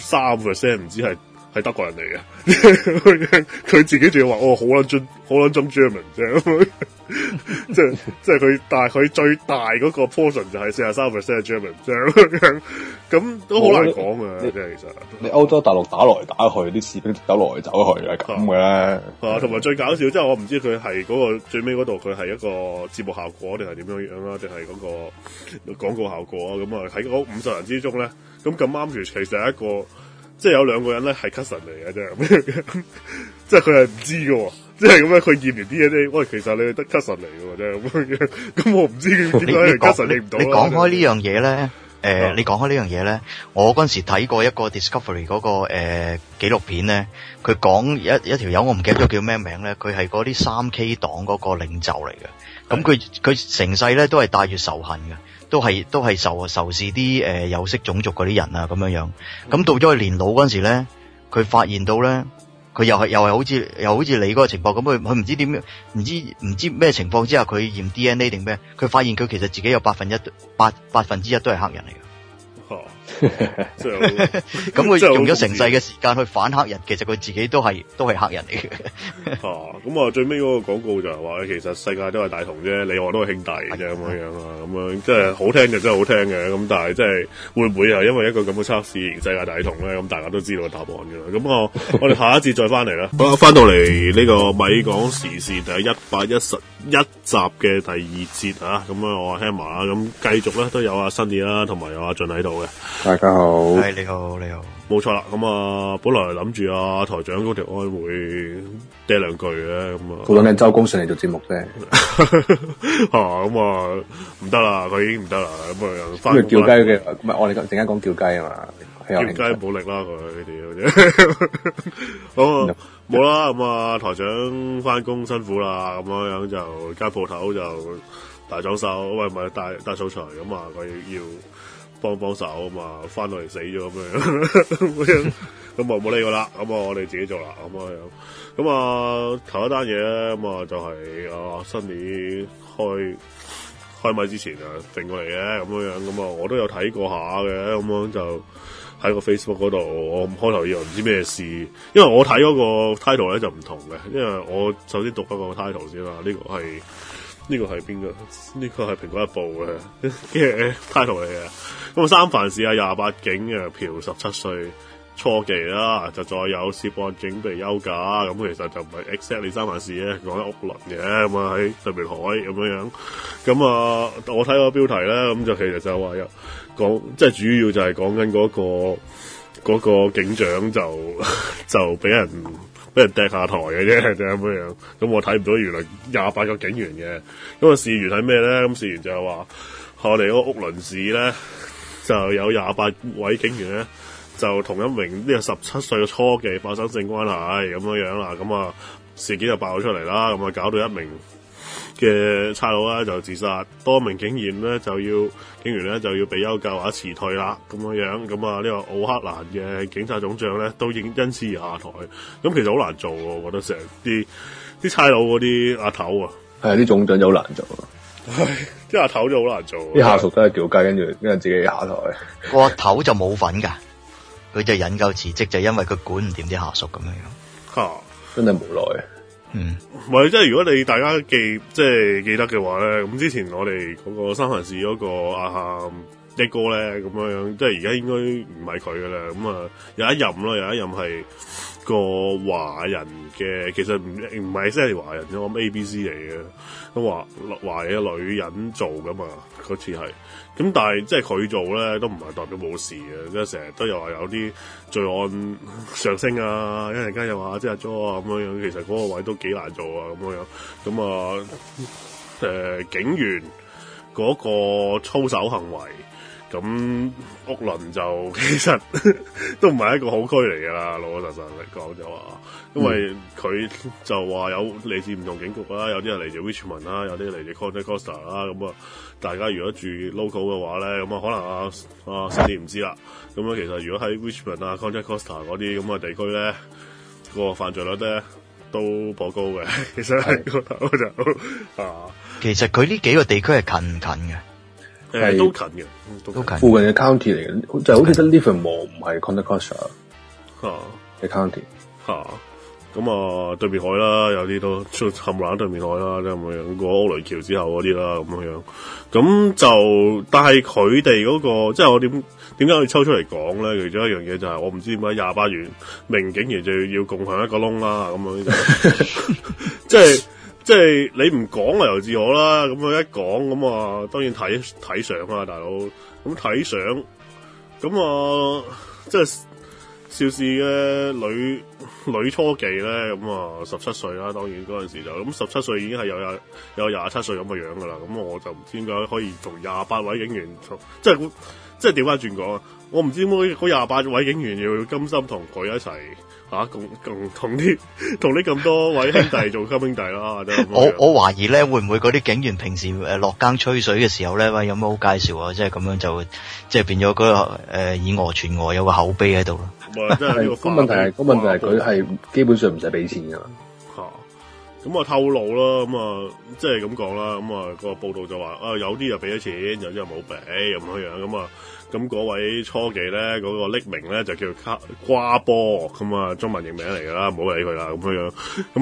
[SPEAKER 7] 43%唔知係德國人嚟嘅，佢自己仲要話好撚針 German 啫，即係佢，但係佢最大嗰個 portion 就係43% German 啫，咁都好難講啊！即係其實
[SPEAKER 8] 你歐洲大陸打來打去，啲士兵走來走去係咁嘅咧。同
[SPEAKER 7] 埋最搞笑，即係我唔知佢係嗰個最尾嗰度，佢係一個節目效果定係點樣樣啦，定係嗰個廣告效果啊？咁啊喺嗰50人之中咧，咁啱其實係一個。即係有2個人咧係 cousin 嚟嘅啫，即係佢係唔知嘅喎，即係咁樣佢驗完 DNA，喂，其實你係得 cousin 嚟嘅喎，即係咁樣，咁我唔知點解係 cousin 認唔到。你講開呢樣嘢咧，
[SPEAKER 9] 你講開呢樣嘢咧，我嗰陣時睇過一個 Discovery 嗰個紀錄片咧，佢講一條友我唔記得咗叫咩名咧，佢係嗰啲3K 黨嗰個領袖嚟嘅，咁佢成世咧都係帶住仇恨嘅。都係仇視啲有色種族嗰啲人啊咁樣樣，咁到咗佢年老嗰陣時咧，佢發現到咧，佢又係好似你嗰個情況，咁佢唔知點樣，唔知咩情況之下佢驗 DNA 定咩，佢發現佢其實自己有1%都係黑人嚟嘅。咁佢用咗成世嘅時間去反黑人，其實佢自己都係黑人嚟嘅。
[SPEAKER 7] 咁最尾嗰個廣告就係話，其實世界都係大同啫，你我都係兄弟啫咁樣啊，咁樣即係好聽就真係好聽嘅，咁但係即係會唔會係因為一個咁嘅測試，世界大同咧？咁大家都知道答案㗎啦。咁我哋下一節再翻嚟啦。好，翻到嚟呢個咪講時事第111集嘅第2節啊，咁我 Hammer 啦，咁繼續咧都有阿 Sunny 啦，同埋有阿俊喺度嘅。
[SPEAKER 8] 大家好，
[SPEAKER 9] 係你好，冇
[SPEAKER 7] 錯啦。咁本來諗住台長嗰條安會嗲2句嘅，咁
[SPEAKER 8] 好等緊周公上嚟做節目啫。
[SPEAKER 7] 咁唔得啦，佢已經唔得啦。咁翻
[SPEAKER 8] 叫雞嘅，唔係我哋陣間講叫雞啊嘛。
[SPEAKER 7] 叫雞冇力啦，佢哋好冇啦。咁台長翻工辛苦啦，咁樣就間鋪頭就大裝修，喂唔係大掃除，咁佢要幫手啊嘛，翻到嚟死咗咁樣，咁冇理佢啦，咁我哋自己做啦，咁樣，咁頭一單嘢咧，咁就係新年開咪之前定過嚟嘅，咁樣，咁我都有睇過下嘅，咁樣就喺個 Facebook 嗰度，我開頭以為唔知咩事，因為我睇嗰個 title 咧就唔同嘅，因為我首先讀翻個 title 先啦，呢個係邊個？呢個係蘋果日報嘅title 嚟嘅。咁三藩市28警嫖17歲初期啦，就再有涉案警被休假。咁其實就唔係 exactly 三藩市嘅，講緊屋崙嘅。咁喺對面海咁樣。咁我睇個標題咧，咁就其實就話有講，即係主要就係講緊嗰個警長就俾人掟下台嘅啫，就咁樣。咁我睇唔到原來28個警員嘅。咁事源係咩咧？咁事源就係話我哋嗰個屋崙市咧就有28位警員咧，就同一名呢個17歲嘅初期發生性關係咁樣啦。咁事件就爆咗出嚟啦。咁搞到一名嘅差佬咧就自殺，多名警員咧就要被休假或者辭退啦，咁樣咁啊呢個奧克蘭嘅警察總長咧都因此而下台，咁其實好難做喎，我覺得成啲差佬嗰啲阿頭啊，
[SPEAKER 8] 係啲總長就好難做，
[SPEAKER 7] 啲阿頭就好難做，
[SPEAKER 8] 啲下屬都係叫雞，跟住自己下台。
[SPEAKER 9] 個阿頭就冇份㗎，佢就引咎辭職，就因為佢管唔掂啲下屬咁樣。
[SPEAKER 7] 嚇，
[SPEAKER 8] 真係無奈。
[SPEAKER 7] 唔係即係如果你大家記得嘅話咧，咁之前我哋嗰個三藩市嗰個一哥咧咁樣，即係而家應該唔係佢噶啦，咁啊有一任係個華人嘅，其實唔係即係華人，我諗 ABC 嚟嘅，咁華嘅女人做噶嘛，嗰次係，咁但係即係佢做咧都唔係代表冇事嘅，即係成日都有話有啲罪案上升啊，一陣間又話即係阿 Jo 啊咁樣，其實嗰個位都幾難做啊咁樣，咁啊警員嗰個操守行為。咁屋崙就其實都唔係一個好區嚟㗎啦，老老實實嚟講就話，因為佢就話有嚟自唔同警局啦，有啲係嚟自 Richmond 啦，有啲嚟自 Contra Costa 啦，咁啊，大家如果住 local 嘅話咧，咁啊可能阿Cindy唔知啦，咁樣其實如果喺 Richmond 啊 Contra Costa 嗰啲咁嘅地區咧，個犯罪率咧都頗高嘅，其實係覺得就
[SPEAKER 9] 其實佢呢幾個地區係近唔近嘅？
[SPEAKER 7] 係都近嘅，都近。
[SPEAKER 8] 附近嘅 county 嚟嘅，就好似得 Livermore 唔係 Contra Costa 嘅 county
[SPEAKER 7] 咁啊對面海啦，有啲都冚唪唥對面海啦，即係咁樣過歐雷橋之後嗰啲啦，咁樣。咁就但係佢哋嗰個，即係我點解要抽出嚟講咧？其中一樣嘢就係我唔知點解28名警員就要共享一個窿啦，咁樣即係你唔講啊由自我啦，咁佢一講咁啊，當然睇相啊，大佬咁睇相，咁啊即係邵氏嘅女初妓咧，咁啊17歲啦，當然嗰陣時就咁17歲已經係有27歲咁嘅樣噶啦，咁我就唔知點解可以同28位警員即係調翻轉講啊，我唔知點解嗰28位警員要甘心同佢一齊。共同呢咁多位兄弟做襟兄弟啦，
[SPEAKER 9] 我懷疑咧，會唔會嗰啲警員平時落更吹水嘅時候咧，喂有冇好介紹啊？即係咁樣就即係變咗嗰個以訛傳訛，有個口碑喺度咯。
[SPEAKER 8] 係個問題係佢係基本上唔使俾錢噶。
[SPEAKER 7] 咁啊透露啦，咁啊即係咁講啦，咁啊個報道就話有啲就俾咗錢，有啲就冇俾咁樣，咁啊。咁嗰位初妓咧，嗰個匿名咧就叫瓜波，咁啊中文譯名嚟㗎啦，唔好理佢啦，咁樣，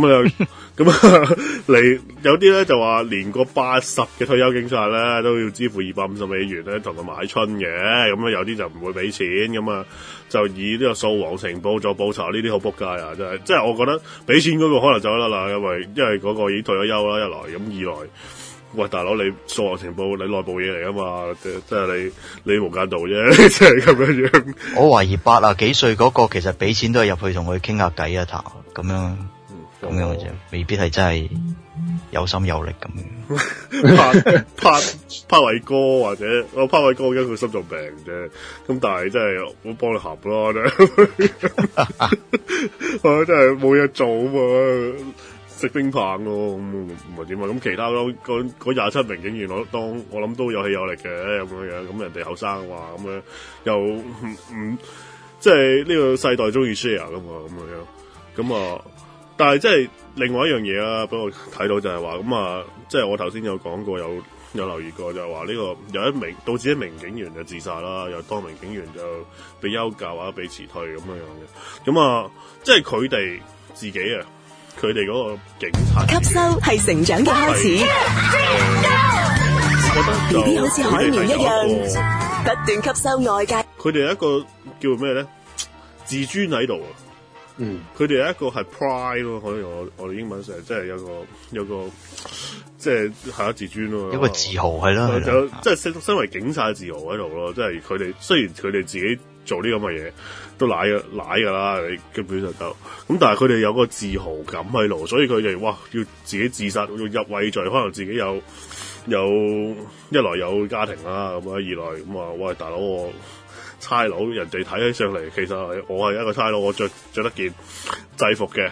[SPEAKER 7] 咁有啲咧就話連個80嘅退休警察咧都要支付250美元咧同佢買春嘅，咁啊有啲就唔會俾錢，咁啊就以呢個掃黃情報做報酬，呢啲好仆街啊！真係，即係我覺得俾錢嗰個可能走得啦，因為嗰個已經退咗休啦，一來咁二來。喂，大佬，你掃黃情報，你內部嘢嚟啊嘛，即係你無間道啫，即係咁樣。
[SPEAKER 9] 我懷疑80幾歲嗰個其實俾錢都係入去同佢傾下偈啊，談咁樣嘅啫，未必係真係有心有力咁樣。
[SPEAKER 7] 拍偉哥或者我拍偉哥，因為佢心臟病啫，咁但係真係我幫你合咯，我真係冇嘢做啊嘛。食冰棒咯，唔係點啊？咁其他嗰27名警員，我諗都有氣有力嘅咁樣，咁人哋後生話咁樣，又唔即係呢個世代中意 share 噶嘛，咁啊，但係即係另外一樣嘢啦，俾我睇到就係話咁啊，即係我頭先有講過，有留意過就係話呢個導致一名警員就自殺啦，有多名警員就被休假或者被辭退咁樣嘅，咁啊，即係佢哋自己啊。佢哋嗰個警察
[SPEAKER 10] 吸收係成長嘅開始，
[SPEAKER 7] 我覺得
[SPEAKER 10] BB 好似海綿一樣，不斷吸收外界。
[SPEAKER 7] 佢哋有一個叫咩咧？自尊喺度啊！佢哋有一個係 pride 咯，可能我哋英文成日即係有個即係係自尊咯，
[SPEAKER 9] 一個自豪係啦，
[SPEAKER 7] 就即係身為警察嘅自豪喺度咯，即係佢哋雖然佢哋自己做呢咁嘅嘢都賴㗎啦，你根本就咁，但係佢哋有個自豪感喺度，所以佢哋哇要自己自殺，要入畏罪，可能自己有一來有家庭啦，咁啊二來咁啊，喂大佬我差佬，人哋睇起上嚟其實我係一個差佬，我着得件制服嘅，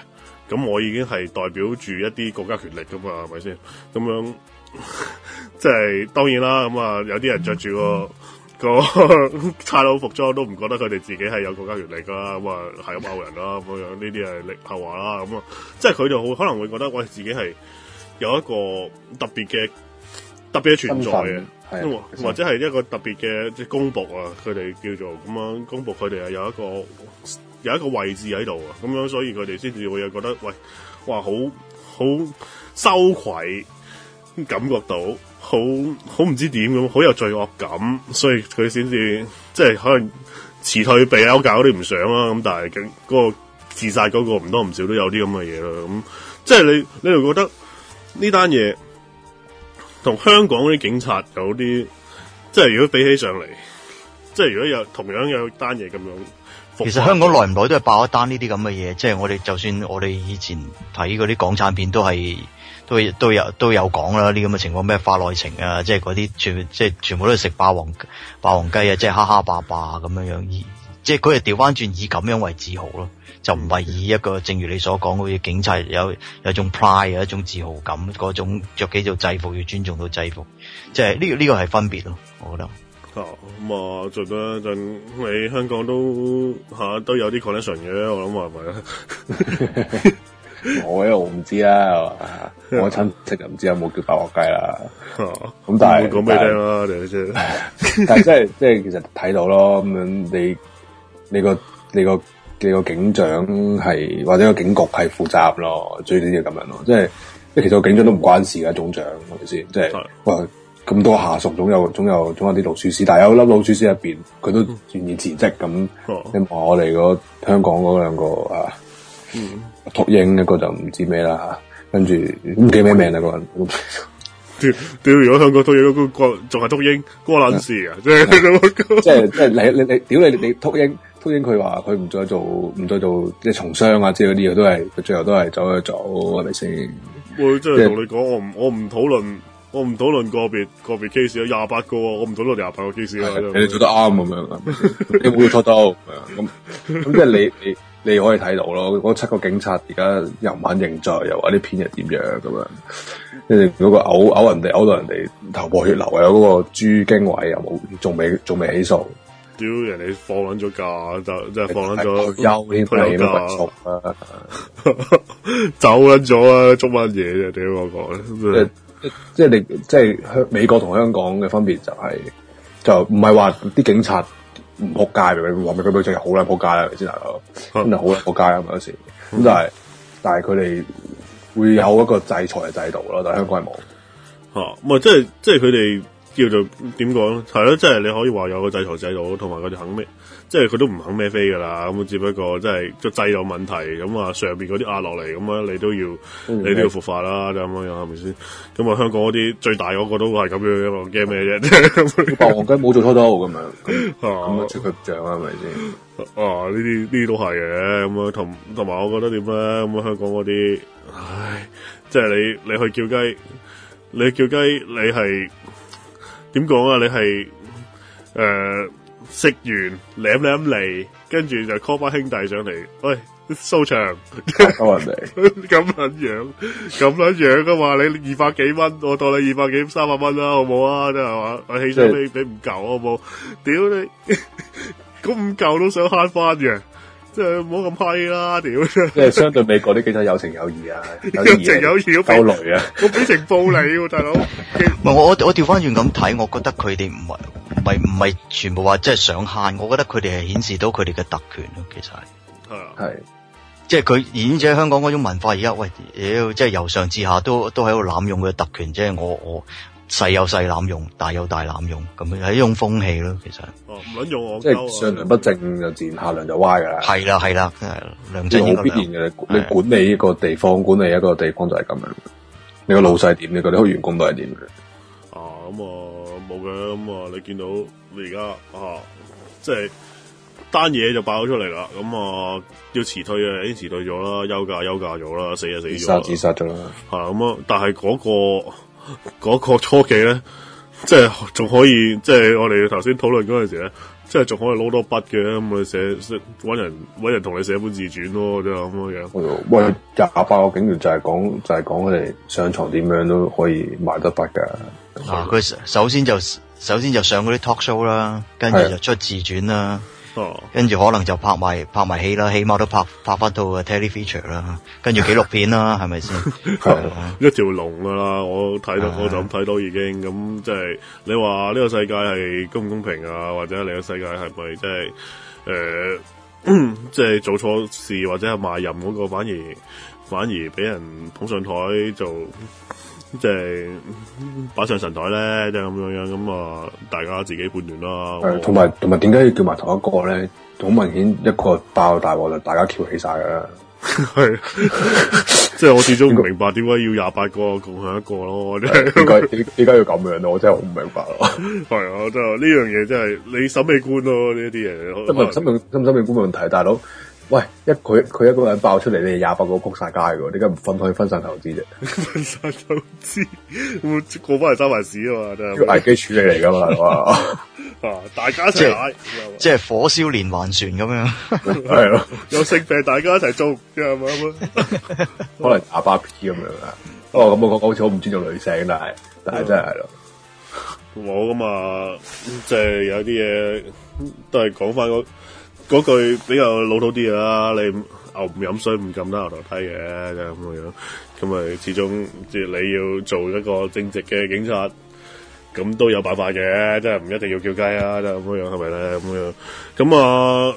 [SPEAKER 7] 咁我已經係代表住一啲國家權力噶嘛，係咪先？咁樣即係當然啦，咁啊有啲人着住個差佬服裝都唔覺得佢哋自己係有國家權力㗎啦，咁啊係咁毆人啦，咁樣呢啲係歷後話啦，咁啊即係佢哋好可能會覺得喂自己係有一個特別嘅存在嘅，或者係一個特別嘅即係公僕啊，佢哋叫做咁樣公僕，佢哋係有一個位置喺度啊，咁樣所以佢哋先至會有覺得喂，哇好羞愧，感覺到好唔知點咁，好有罪惡感，所以佢先至即係可能辭退被勾搞啲唔想啦，咁但係嗰個自殺嗰個唔多唔少都有啲咁嘅嘢啦，咁即係你會覺得呢單嘢同香港嗰啲警察有啲，即係如果比起上嚟，即係如果有同樣有單嘢咁樣。
[SPEAKER 9] 其實香港耐唔耐都係爆一單呢啲咁嘅嘢，即係我哋就算我哋以前睇嗰啲港產片都有講啦，呢啲咁嘅情況，咩法內情啊，即係嗰啲全部都係食霸王雞啊，即係哈哈霸霸咁樣，即係佢係調翻轉以咁樣為自豪咯，就唔係以一個正如你所講，好似警察有一種 pride 有一種自豪感，嗰種着幾做制服要尊重到制服，即係呢個係分別咯，我覺得。
[SPEAKER 7] 咁啊，盡啦盡，你香港都有啲 connection 嘅，我諗係咪啊？
[SPEAKER 8] 我唔知啦，我親戚就唔知有冇叫霸王雞啦。咁但係
[SPEAKER 7] 講俾你聽啦，你真係。
[SPEAKER 8] 但係即係其實睇到咯，咁樣你個警長係或者個警局係負責任咯，最緊要咁樣咯。即係其實個警長都唔關事嘅，總長係咪先？即係哇。咁多下屬，總有啲老鼠屎，但係有粒老鼠屎入邊，佢都願意辭職咁。希望我哋香港嗰兩個禿鷹一個就唔知咩啦嚇，跟住唔記咩命啊個人。
[SPEAKER 7] 屌！如果香港禿鷹嗰個仲係禿鷹，關撚事啊！即係
[SPEAKER 8] 你屌你禿鷹佢話佢唔再做即係從商啊之類嗰啲嘢，佢最後都係走去做係咪先？
[SPEAKER 7] 我真係同你講，我唔討論個別 case 啊，28個我唔討論28個 case 啊。
[SPEAKER 8] 你做得啱咁樣，你冇錯到咁即係你可以睇到咯。嗰7個警察而家又唔肯認罪，又話啲片係點樣咁樣，跟住嗰個嘔人哋嘔到人哋頭破血流，有嗰個朱經緯又冇，仲未起訴。
[SPEAKER 7] 屌人哋放撚咗假，就係放撚咗
[SPEAKER 8] 退休假，
[SPEAKER 7] 走撚咗啊！捉乜嘢啫？屌我講
[SPEAKER 8] 即係美國同香港嘅分別就唔係話啲警察唔仆街，話咪佢哋真係好撚仆街啦，係咪先大佬？真係好撚仆街啊！有時咁但係佢哋會有一個制裁嘅制度咯，但係香港係冇
[SPEAKER 7] 嚇，唔係即係佢哋叫做點講咧？係咯，即係你可以話有個制裁制度，同埋佢哋肯咩？即係佢都唔肯孭飛噶啦，咁只不過即係個制度問題，咁啊上邊嗰啲壓落嚟，咁啊你都要伏法啦，就咁樣係咪先？咁啊香港嗰啲最大嗰個都係咁樣，我驚咩啫？
[SPEAKER 8] 霸王雞冇做拖刀咁樣，咁出佢獎係咪先？
[SPEAKER 7] 呢啲都係嘅，咁啊同埋我覺得點咧？咁啊香港嗰啲，唉，即係你去叫雞，你係點講啊？你係食完舐嚟，跟住就 call 翻兄弟上嚟，喂，收場，
[SPEAKER 8] 收人哋
[SPEAKER 7] 咁撚樣噶嘛？你200幾蚊，我當你200幾300蚊啦，好唔好啊？即係話我起薪俾唔夠，好唔好？屌你，咁5嚿都想慳翻嘅，即係唔好咁閪啦，屌！
[SPEAKER 8] 即係相對美國啲警察有情有義啊，
[SPEAKER 7] 有情有義
[SPEAKER 8] 夠雷啊！
[SPEAKER 7] 我俾情報你，大佬。
[SPEAKER 9] 唔係我調翻轉咁睇，我覺得佢哋唔係全部話即係想慳，我覺得佢哋係顯示到佢哋嘅特權咯，其實係即係佢演者香港嗰種文化而家喂，即係由上至下都喺度濫用佢嘅特權，即係我細有細濫用，大有大濫用，咁樣係一種風氣咯，其實。
[SPEAKER 7] 唔撚用我
[SPEAKER 8] 即係上梁不正就自然下梁就歪噶啦。
[SPEAKER 9] 係啦，梁振英
[SPEAKER 8] 好必然嘅，你管理一個地方就係咁樣。你個老細點，你嗰啲員工都係點嘅。
[SPEAKER 7] 咁冇嘅，咁你見到你而家即係單嘢就爆咗出嚟啦，咁要辭退嘅已經辭退咗啦，休假咗啦，死咗啦，
[SPEAKER 8] 自殺咗啦。
[SPEAKER 7] 咁但係嗰個初期咧， 即係仲可以，即係我哋頭先討論嗰陣時咧，即係仲可以撈多筆嘅，咁我哋寫揾人同你寫本自傳咯，即係咁樣。
[SPEAKER 8] 喂，28個警員就係講佢哋上床點樣都可以賣得筆㗎。
[SPEAKER 9] 佢首先就上嗰啲 talk show 啦，跟住就出自傳啦。跟住可能就拍埋戲啦，起碼都拍翻套 tele feature 啦，跟住紀錄片啦，係咪先？
[SPEAKER 7] 係一條龍噶啦，我就咁睇到已經咁，即係你話呢個世界係公唔公平啊？或者你個世界係咪即係即係做錯事或者係賣淫嗰個反而俾人捧上台做？即係擺上神台咧，即係咁樣咁啊！大家自己判斷啦。
[SPEAKER 8] 同埋點解要叫埋同一個咧？好明顯一個爆大鑊就大家翹起晒噶啦。
[SPEAKER 7] 係，即係我始終唔明白點解要28個共享一個咯？即係
[SPEAKER 8] 點解要咁樣咯？我真係好唔明白咯。
[SPEAKER 7] 係啊，真係呢樣嘢真係你審美觀咯，呢啲嘢。
[SPEAKER 8] 審美觀問題，大佬。喂，佢一個人爆出嚟，你哋28個撲晒街嘅，點解唔可以分散投資啫？
[SPEAKER 7] 分散投資，會過翻嚟收埋屎啊嘛！真係
[SPEAKER 8] 危機處理嚟噶嘛，係嘛？
[SPEAKER 7] 大家一齊買，
[SPEAKER 9] 即係火燒連環船咁樣。
[SPEAKER 7] 係咯，有性病大家一齊做，係咪？
[SPEAKER 8] 可能28P 咁樣啊？咁我講好似好唔尊重女性，但係真係咯。
[SPEAKER 7] 我噶嘛，即係有啲嘢都係講翻嗰句比較老土啲啦，你牛唔飲水唔撳得牛頭梯嘅，就係咁樣。咁咪始終即係你要做一個正直嘅警察，咁都有辦法嘅，即係唔一定要叫雞啊，就係咁樣，係咪咧？咁樣咁啊，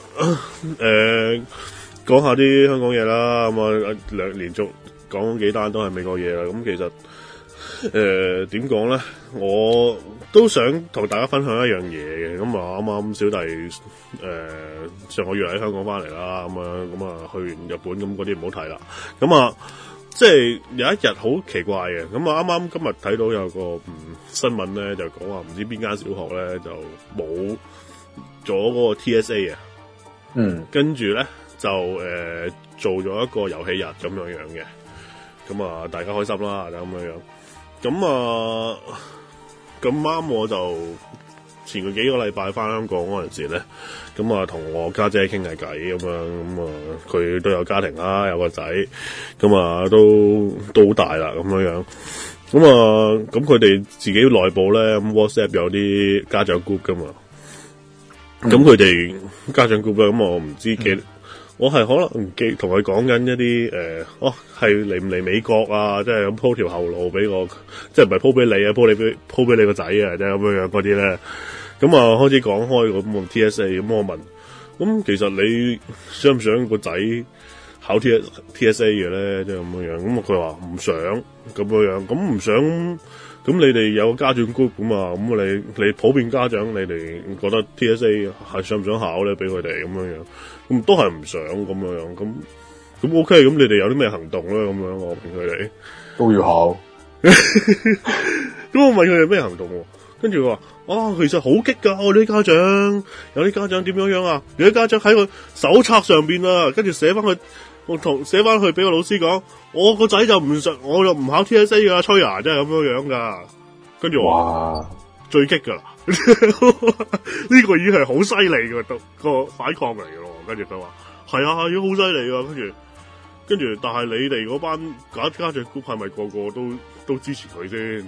[SPEAKER 7] 講下啲香港嘢啦。咁啊，連續講幾單都係美國嘢啦。咁其實點講咧？我都想同大家分享一樣嘢嘅，咁啊啱啱小弟上個月喺香港翻嚟啦，咁啊去完日本，咁嗰啲唔好提啦。咁啊即係有一日好奇怪嘅，咁啊啱啱今日睇到有個新聞咧，就講話唔知邊間小學咧就冇咗嗰個 TSA 啊，跟住咧就做咗一個遊戲日咁樣嘅，咁啊大家開心啦，就咁樣，咁啊。咁啱我就前個幾個禮拜翻香港嗰陣時咧，咁啊同我家姐傾下偈咁樣，咁啊佢都有家庭啦，有個仔，咁啊都好大啦咁樣，咁啊咁佢哋自己內部咧，咁 WhatsApp 有啲家長 group 噶嘛，咁佢哋家長 group 咧，咁我唔知幾。我係可能同佢講緊一啲係嚟唔嚟美國啊，即係咁鋪條後路俾我，即係唔係鋪俾你啊，鋪俾你個仔啊，即係咁樣嗰啲咧。咁啊開始講開咁 TSA，咁我問，咁其實你想唔想個仔考 TSA 嘅咧？即係咁樣。咁佢話唔想咁樣，咁唔想，咁你哋有個家長 group 咁啊？咁你普遍家長，你哋覺得 TSA 係想唔想考咧？俾佢哋咁樣。咁都係唔想咁樣，咁 OK，咁你哋有啲咩行動咧？咁樣我問佢哋
[SPEAKER 8] 都要考，
[SPEAKER 7] 咁我問佢哋咩行動，跟住佢話其實好激噶，我哋啲家長，有啲家長點樣啊？有啲家長喺個手冊上邊啊，跟住寫翻去俾個老師講，我個仔就唔想，我就唔考 TSA 噶，吹牙真係咁樣噶，跟住我最激噶啦，呢個已經係好犀利嘅個反抗嚟嘅咯。跟住佢話係啊，已經好犀利噶。跟住，但係你哋嗰班家長 group 係咪個個都支持佢先？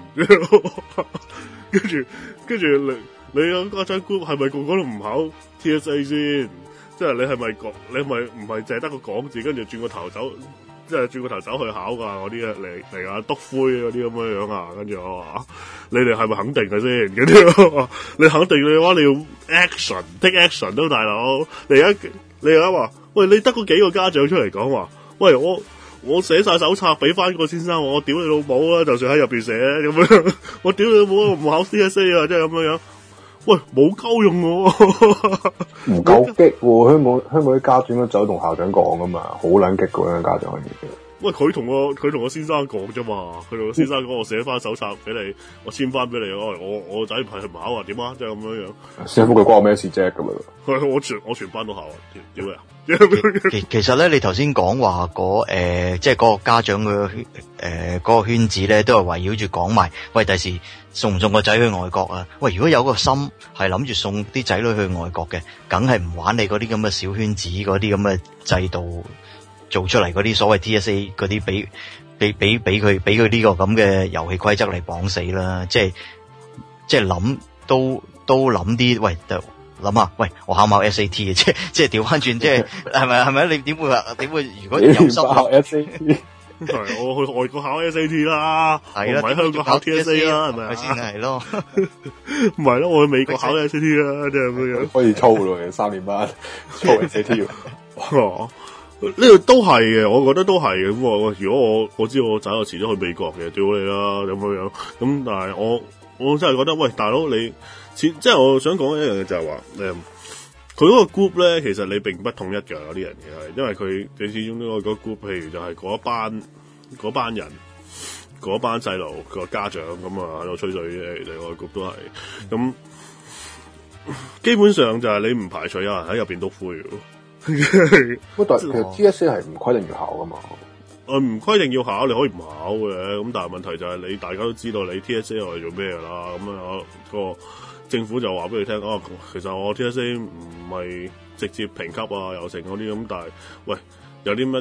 [SPEAKER 7] 跟住你個家長 group 係咪個個都唔考 TSA 先？即係你係咪唔係淨係得個講字，跟住轉個頭走？即係轉個頭走去考噶嗰啲嚟啊篤灰嗰啲咁樣啊，跟住我話你哋係咪肯定嘅先？跟住你肯定嘅話，你要 take action 都大佬。你而家話，喂，你得嗰幾個家長出嚟講話，喂，我寫晒手冊俾翻個先生，我屌你老母啦！就算喺入邊寫咁樣，我屌你老母，我唔考 TSA 啊！即係咁樣。喂，冇鳩用喎，
[SPEAKER 8] 唔夠激喎！香港啲家長都走同校長講噶嘛，好撚激嗰啲家長。
[SPEAKER 7] 喂，佢同我先生講啫嘛，佢同我先生講，我寫翻手冊俾你，我簽翻俾你，我個仔係唔考啊，點啊？即係咁樣樣。
[SPEAKER 8] 師傅佢關我咩事啫？咁樣。
[SPEAKER 7] 係我全班都考啊，點啊？
[SPEAKER 9] 其實咧，你頭先講話即係嗰個家長嘅嗰個圈子咧，都係圍繞住講埋，喂，第時送唔送個仔去外國啊？喂，如果有個心係諗住送啲仔女去外國嘅，梗係唔玩你嗰啲咁嘅小圈子嗰啲咁嘅制度做出嚟嗰啲所謂 TSA 嗰啲，俾佢呢個咁嘅遊戲規則嚟綁死啦！即係諗都諗啲，喂，諗下，喂，我考唔考 SAT 嘅？即係調翻轉，即係係咪？你點會如果有心
[SPEAKER 8] 考 SAT？
[SPEAKER 7] 係我去外國考 SAT 啦，
[SPEAKER 9] 係啦，
[SPEAKER 7] 唔喺香港考 TSA 啦，係咪啊？
[SPEAKER 9] 先係咯，
[SPEAKER 7] 唔係咯，我去美國考 SAT 啦，即係咁樣。
[SPEAKER 8] 可以操咯，3年班操 SAT。
[SPEAKER 7] 呢個都係嘅，我覺得都係嘅。咁如果我知我仔我遲咗去美國嘅，屌你啦咁樣。咁但係我真係覺得，喂，大佬你即係我想講一樣嘢就係話，佢嗰個 group 咧，其實你並不統一㗎，有啲人嘅係，因為你始終呢個 group，譬如就係嗰班人，嗰班細路個家長咁啊喺度吹水嘅，其實個 group 都係咁。基本上就係你唔排除有人喺入邊篤灰嘅。
[SPEAKER 8] 不過其實 TSA 係唔規定要考噶嘛？
[SPEAKER 7] 唔規定要考，你可以唔考嘅。咁但係問題就係大家都知道你 TSA 係做咩㗎啦。咁啊個政府就話俾你聽，其實我 TSA 唔係直接評級啊，又成嗰啲咁。但係喂，有啲乜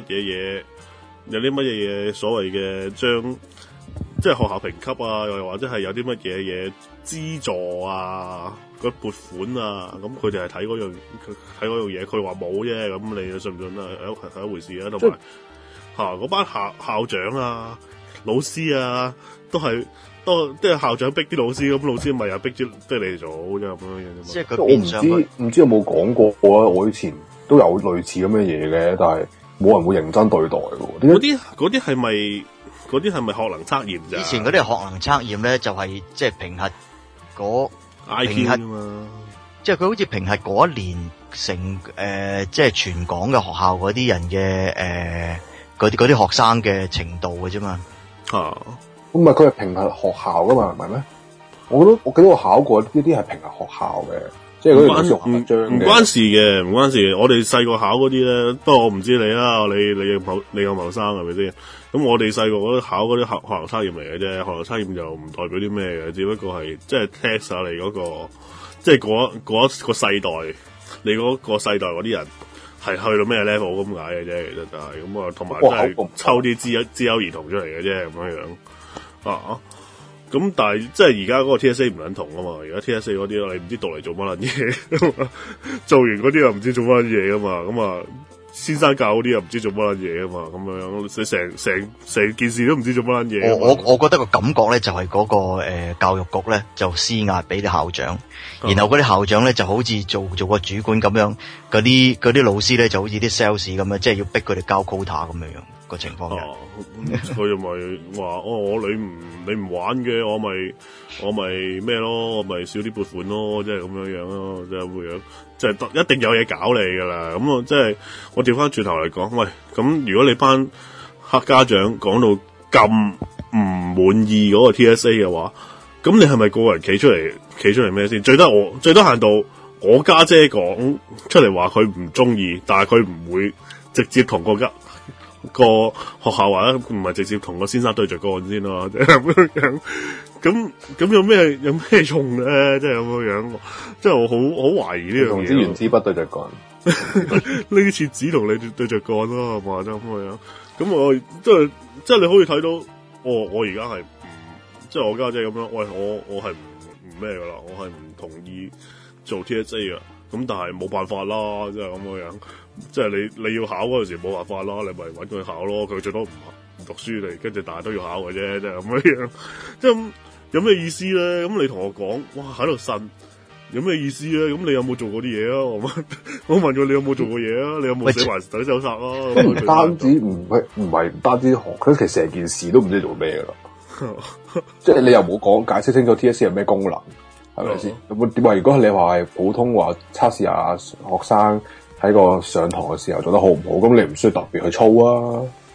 [SPEAKER 7] 嘢所謂嘅即係學校評級啊，又或者係有啲乜嘢資助啊？個撥款啊，咁佢哋係睇嗰樣嘢，佢話冇啫，咁你信唔信啊？係一回事啊，同埋嗰班校長啊、老師啊，都係校長逼啲老師，咁老師咪又逼你哋做啫咁樣樣。
[SPEAKER 9] 即係佢變相
[SPEAKER 8] 唔知有冇講過啊？我以前都有類似咁嘅嘢嘅，但係冇人會認真對待嘅。
[SPEAKER 7] 嗰啲係咪學能測驗咋？
[SPEAKER 9] 以前嗰啲學能測驗咧，就係即係評核嗰。
[SPEAKER 7] IQ 啊嘛，
[SPEAKER 9] 即係佢好似評核嗰一年成即係全港嘅學校嗰啲人嘅嗰啲學生嘅程度嘅啫嘛。
[SPEAKER 8] 唔係佢係評核學校噶嘛，唔係咩？我記得我考過呢啲係評核學校嘅，即係嗰啲學校文章嘅。唔關事嘅，唔關事。我哋細個考嗰啲咧，不過我唔知你啦，你有謀生係咪先？咁我哋細個嗰啲考嗰啲學能測驗嚟嘅啫，學能測驗就唔代表啲咩嘅，只不過係即係 test 下你嗰個，即係嗰個世代，你嗰個世代嗰啲人係去到咩 level 咁解嘅啫，其實就係咁啊，同埋真係抽啲資優兒童出嚟嘅啫，咁樣啊。咁但係即係而家嗰個 TSA 唔撚同啊嘛，而家 TSA 嗰啲你唔知讀嚟做乜撚嘢，做完嗰啲又唔知做乜撚嘢噶嘛，咁啊。先生教嗰啲又唔知做乜撚嘢啊嘛，咁樣成件事都唔知做乜撚嘢。
[SPEAKER 9] 我覺得個感覺咧就係嗰個教育局咧就施壓俾啲校長，然後嗰啲校長咧就好似做個主管咁樣，嗰啲老師咧就好似啲 sales 咁樣，即係要逼佢哋交 quota 咁樣個情況。
[SPEAKER 7] 佢又咪話你唔玩嘅，我咪咩咯，我咪少啲撥款咯，即係咁樣咯，即係咁樣。即係一定有嘢搞你噶啦，咁啊，即係我調翻轉頭嚟講，喂，咁如果你班黑家長講到咁唔滿意嗰個 TSA 嘅話，咁你係咪個人企出嚟咩先？最多限度我家姐講出嚟話佢唔中意，但係佢唔會直接同個學校話咧，唔係直接同個先生對着幹先咯，即係咁樣。咁有咩用咧？即係咁樣，即係我好懷疑呢樣嘢。
[SPEAKER 8] 同支原子筆對着幹，
[SPEAKER 7] 呢啲切紙同你對着幹咯，係嘛？即係咁樣。咁我即係你可以睇到，我而家係即係我家姐咁樣。喂，我係唔咩噶啦？我係唔同意做 TSA 噶。咁但係冇辦法啦，即係咁樣。即係你要考嗰陣時冇辦法啦，你咪搵佢考咯。佢最多唔讀書嚟，跟住大家都要考嘅啫，即係咁樣。即係有咩意思咧？咁你同我講，哇喺度呻，有咩意思咧？咁你有冇做過啲嘢啊？我問過你有冇做過嘢啊？你有冇寫埋手冊啊？
[SPEAKER 8] 唔單止唔單止學，佢其實成件事都唔知做咩噶啦。即係你又冇講解釋清楚 TSA 係咩功能，係咪先？咁點話？如果你話係普通話測試下學生喺個上堂嘅時候做得好唔好，咁你唔需要特別去操啊。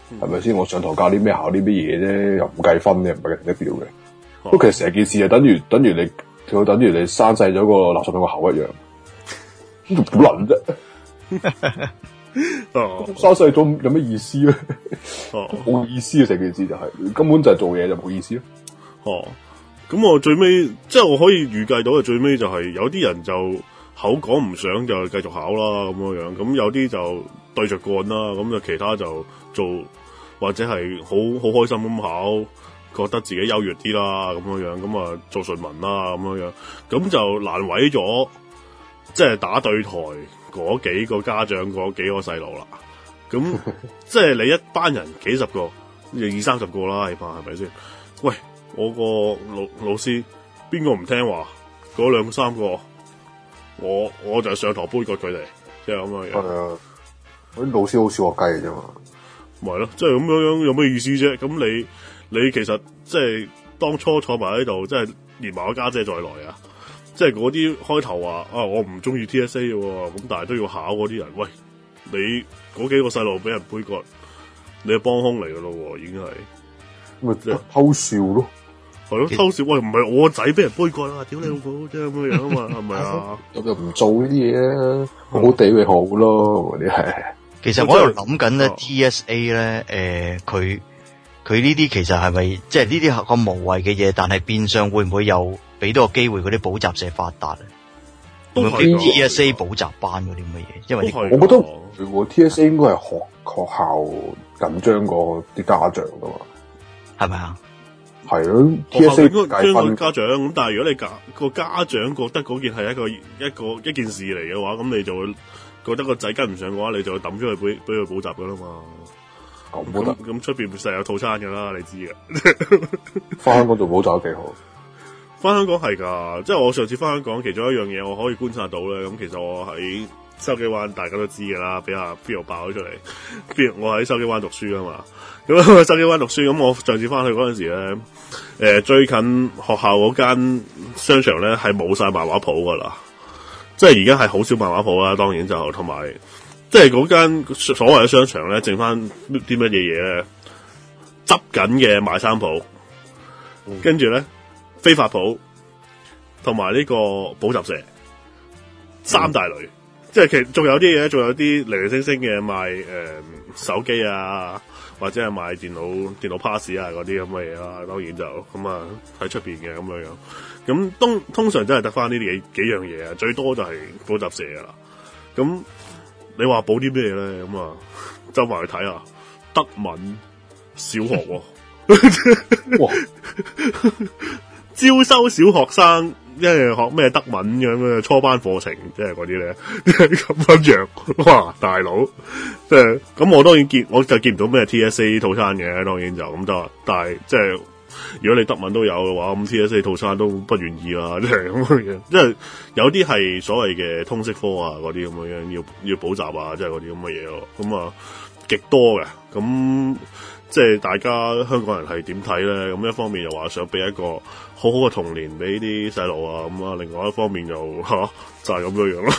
[SPEAKER 8] 係咪先？我上堂教啲咩考啲乜嘢啫，又唔計分嘅，唔係計成績表嘅。不過其實成件事就等於你生細咗個垃圾桶個口一樣，好撚啫。生細咗有咩意思咧？冇意思啊！成件事就係、根本就係做嘢就冇意思咯。
[SPEAKER 7] 哦，咁我最尾即係我可以預計到嘅最尾就係有啲人就口講唔想就繼續考啦咁樣，咁有啲就對着幹啦，咁就其他就做或者係好開心咁考，覺得自己優越啲啦咁樣，咁啊做順民啦咁樣，咁就難為咗即係打對台嗰幾個家長嗰幾個細路啦。咁即係你一班人幾十個，20-30個啦，起碼係咪先？喂，我個老師邊個唔聽話？嗰2-3個，我就上堂杯葛佢哋，即係咁樣。
[SPEAKER 8] 係啊，嗰啲老師好小學雞嘅啫嘛。
[SPEAKER 7] 咪咯，即係咁樣有咩意思啫？咁你其實即係當初坐埋喺度，即係連埋我家姐在內啊！即係嗰啲開頭話啊，我唔中意 TSA 嘅，咁但係都要考嗰啲人，喂，你嗰幾個細路俾人杯葛，你係幫兇嚟嘅咯，已經係
[SPEAKER 8] 咪即係偷笑咯，
[SPEAKER 7] 係咯，偷笑。喂，唔係我個仔俾人杯葛啦，屌你老母，即係咁樣啊嘛，係咪啊？
[SPEAKER 8] 咁就唔做呢啲嘢啊，好好地咪好咯，嗰啲係。
[SPEAKER 9] 其實我喺度諗緊咧 ，TSA 咧，佢呢啲其實係咪即係呢啲咁無謂嘅嘢？但係變相會唔會又俾到個機會嗰啲補習社發達咧？都係 TSA 補習班嗰啲咁嘅嘢，因為
[SPEAKER 8] 我覺得我 TSA 應該係學校緊張過啲家長噶嘛，
[SPEAKER 9] 係咪啊？
[SPEAKER 8] 係咯 ，TSA
[SPEAKER 7] 應該將個家長咁，但係如果你個家長覺得嗰件係一件事嚟嘅話，咁你就會覺得個仔跟唔上嘅話，你就會抌出去俾佢補習噶啦嘛。咁出邊實有套餐噶啦，你知噶。
[SPEAKER 8] 翻香港做補習都幾好。
[SPEAKER 7] 翻香港係噶，即係我上次翻香港，其中一樣嘢我可以觀察到咧。咁其實我喺筲箕灣，大家都知噶啦，俾阿 Phil 爆咗出嚟。我喺筲箕灣讀書啊嘛，咁喺筲箕灣讀書，咁我上次翻去嗰陣時咧，最近學校嗰間商場咧係冇晒漫畫鋪噶啦，即係而家係好少漫畫鋪啦。當然就同埋，即係嗰間所謂嘅商場咧，剩翻啲乜嘢嘢咧，執緊嘅買衫鋪，跟住咧。非法鋪同埋呢個補習社三大類，即係其實仲有啲嘢，仲有啲零零星星嘅賣手機啊，或者係賣電腦 pass 啊嗰啲咁嘅嘢啦。當然就咁啊喺出邊嘅咁樣樣。咁通常真係得翻呢啲幾樣嘢啊，最多就係補習社啦。咁你話補啲咩咧？咁啊，走埋去睇下德文小學喎。哇！招收小學生，因為學咩德文咁嘅初班課程，即係嗰啲咧，咁樣哇，大佬，即係咁我當然我就見唔到咩 TSA 套餐嘅，當然就咁得，但係即係如果你德文都有嘅話，咁 TSA 套餐都不願意啦，即係咁樣，即係有啲係所謂嘅通識科啊，嗰啲咁樣要補習啊，即係嗰啲咁嘅嘢咯，咁啊極多嘅，咁。即係大家香港人係點睇咧？咁一方面又話想俾一個好好嘅童年俾啲細路啊，咁啊，另外一方面又就係咁樣樣咯。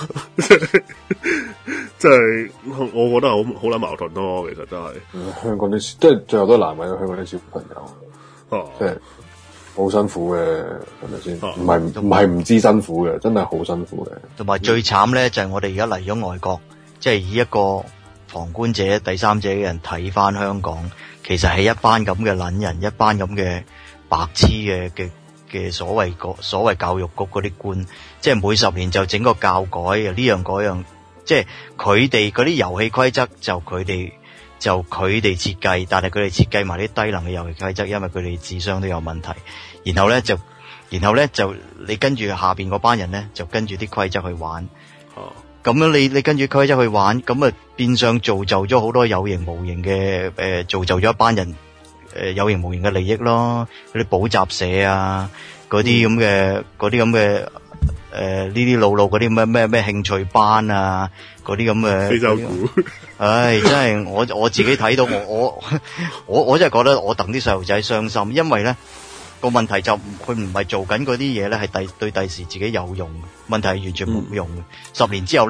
[SPEAKER 7] 即係我覺得好撚矛盾咯，其實真係。
[SPEAKER 8] 香港啲即係最後都難為香港啲小朋友，即係好辛苦嘅，係咪先？唔係唔知辛苦嘅，真係好辛苦嘅。
[SPEAKER 9] 同埋最慘咧，就係我哋而家嚟咗外國，即係以一個旁觀者、第三者嘅人睇翻香港。其實係一班咁嘅撚人，一班咁嘅白痴嘅所謂教育局嗰啲官，即係每10年就整個教改啊，呢樣嗰樣，即係佢哋嗰啲遊戲規則就佢哋設計，但係佢哋設計埋啲低能嘅遊戲規則，因為佢哋智商都有問題。然後咧就你跟住下邊嗰班人咧就跟住啲規則去玩。咁樣你跟住規則去玩，咁啊變相造就咗好多有形無形嘅造就咗一班人有形無形嘅利益咯。嗰啲補習社啊，嗰啲咁嘅呢啲老嗰啲咩興趣班啊，嗰啲咁嘅
[SPEAKER 7] 非洲鼓。
[SPEAKER 9] 唉，真係我自己睇到我真係覺得我戥啲細路仔傷心，因為咧個問題就佢唔係做緊嗰啲嘢咧，係對第時自己有用。問題係完全冇用嘅。10年之後咧，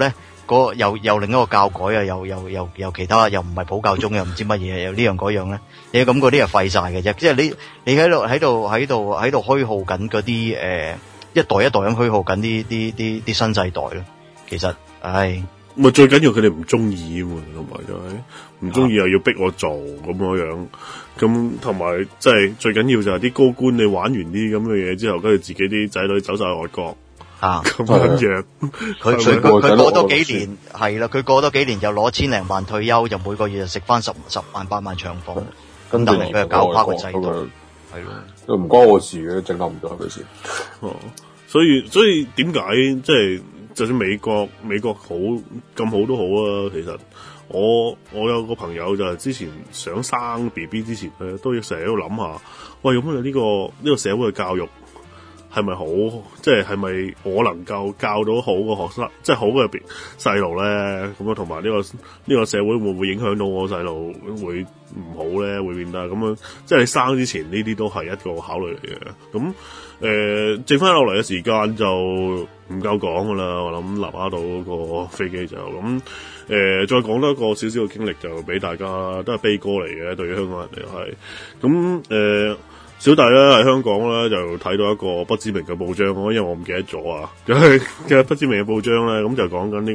[SPEAKER 9] 又另一個教改啊，又其他又唔係普教中又唔知乜嘢，又呢樣嗰樣咧，你咁嗰啲係廢晒嘅啫，即係你喺度虛耗緊嗰啲一代一代咁虛耗緊啲新世代咯，其實唉。
[SPEAKER 7] 咪最緊要佢哋唔中意啊嘛，同埋就係唔中意又要逼我做咁樣，咁同埋即係最緊要就係啲高官你玩完啲咁嘅嘢之後，跟住自己啲仔女走晒外國
[SPEAKER 9] 啊，
[SPEAKER 7] 咁樣
[SPEAKER 9] 佢過多幾年係啦，佢過多幾年又攞千零萬退休，就每個月就食翻10萬8萬長俸，咁但係佢又搞垮個制度，係咯，
[SPEAKER 8] 都唔關我事嘅，整冧咗佢先。
[SPEAKER 7] 哦，所以點解即係？就算美國好咁好都好啊，其實我有個朋友就係之前想生 BB 之前咧，都要成日喺度諗下，喂，咁啊呢個社會嘅教育係咪好？即係咪我能夠教到好嘅學生，即係好嘅細路咧？咁啊，同埋呢個社會會唔會影響到我細路會唔好咧？會變得咁樣？即係你生之前呢啲都係一個考慮嚟嘅。咁剩翻落嚟嘅時間就唔夠講噶啦，我諗立下到個飛機就咁再講多一個少少嘅經歷，就俾大家都係悲歌嚟嘅，對於香港人嚟係咁小弟咧喺香港咧就睇到一個不知名嘅報章，因為我唔記得咗啊，嘅不知名嘅報章咧，咁就講緊呢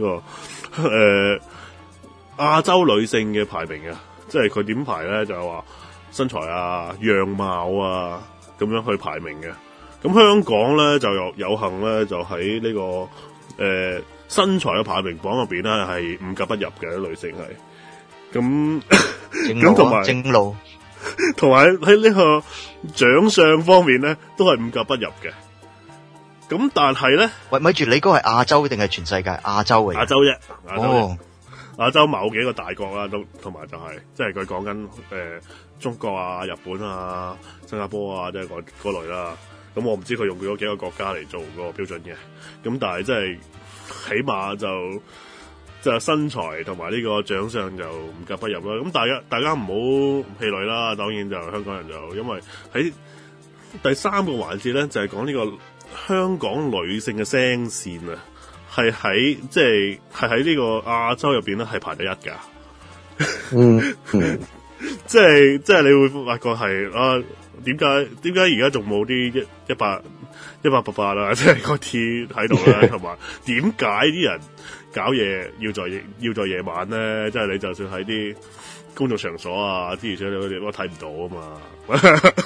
[SPEAKER 7] 個亞洲女性嘅排名啊，即係佢點排咧就係話身材啊、樣貌啊咁樣去排名嘅。咁香港咧就有幸咧就喺呢個身材嘅排名榜入邊咧係5甲不入嘅女性係，咁同埋
[SPEAKER 9] 正路，
[SPEAKER 7] 同埋喺呢個長相方面咧都係5甲不入嘅。咁但係咧，
[SPEAKER 9] 喂，咪住你嗰個係亞洲定係全世界？亞洲嘅，
[SPEAKER 7] 亞洲啫，
[SPEAKER 9] 哦，
[SPEAKER 7] 亞洲某幾個大國啦，都同埋就係即係佢講緊中國啊、日本啊、新加坡啊，即係嗰類啦。咁我唔知佢用咗幾個國家嚟做個標準嘅，咁但係即係起碼就身材同埋呢個長相就5甲不入啦。咁大家唔好氣餒啦，當然就香港人就因為喺第三個環節咧就係講呢個香港女性嘅聲線啊，係喺呢個亞洲入邊咧係排第一㗎。即係你會發覺係啊。點解而家仲冇啲188啦？即係嗰啲喺度啦，同埋點解啲人搞嘢要在夜晚咧？即係你就算喺啲工作場所啊，諸如此類嗰啲，我睇唔到啊嘛，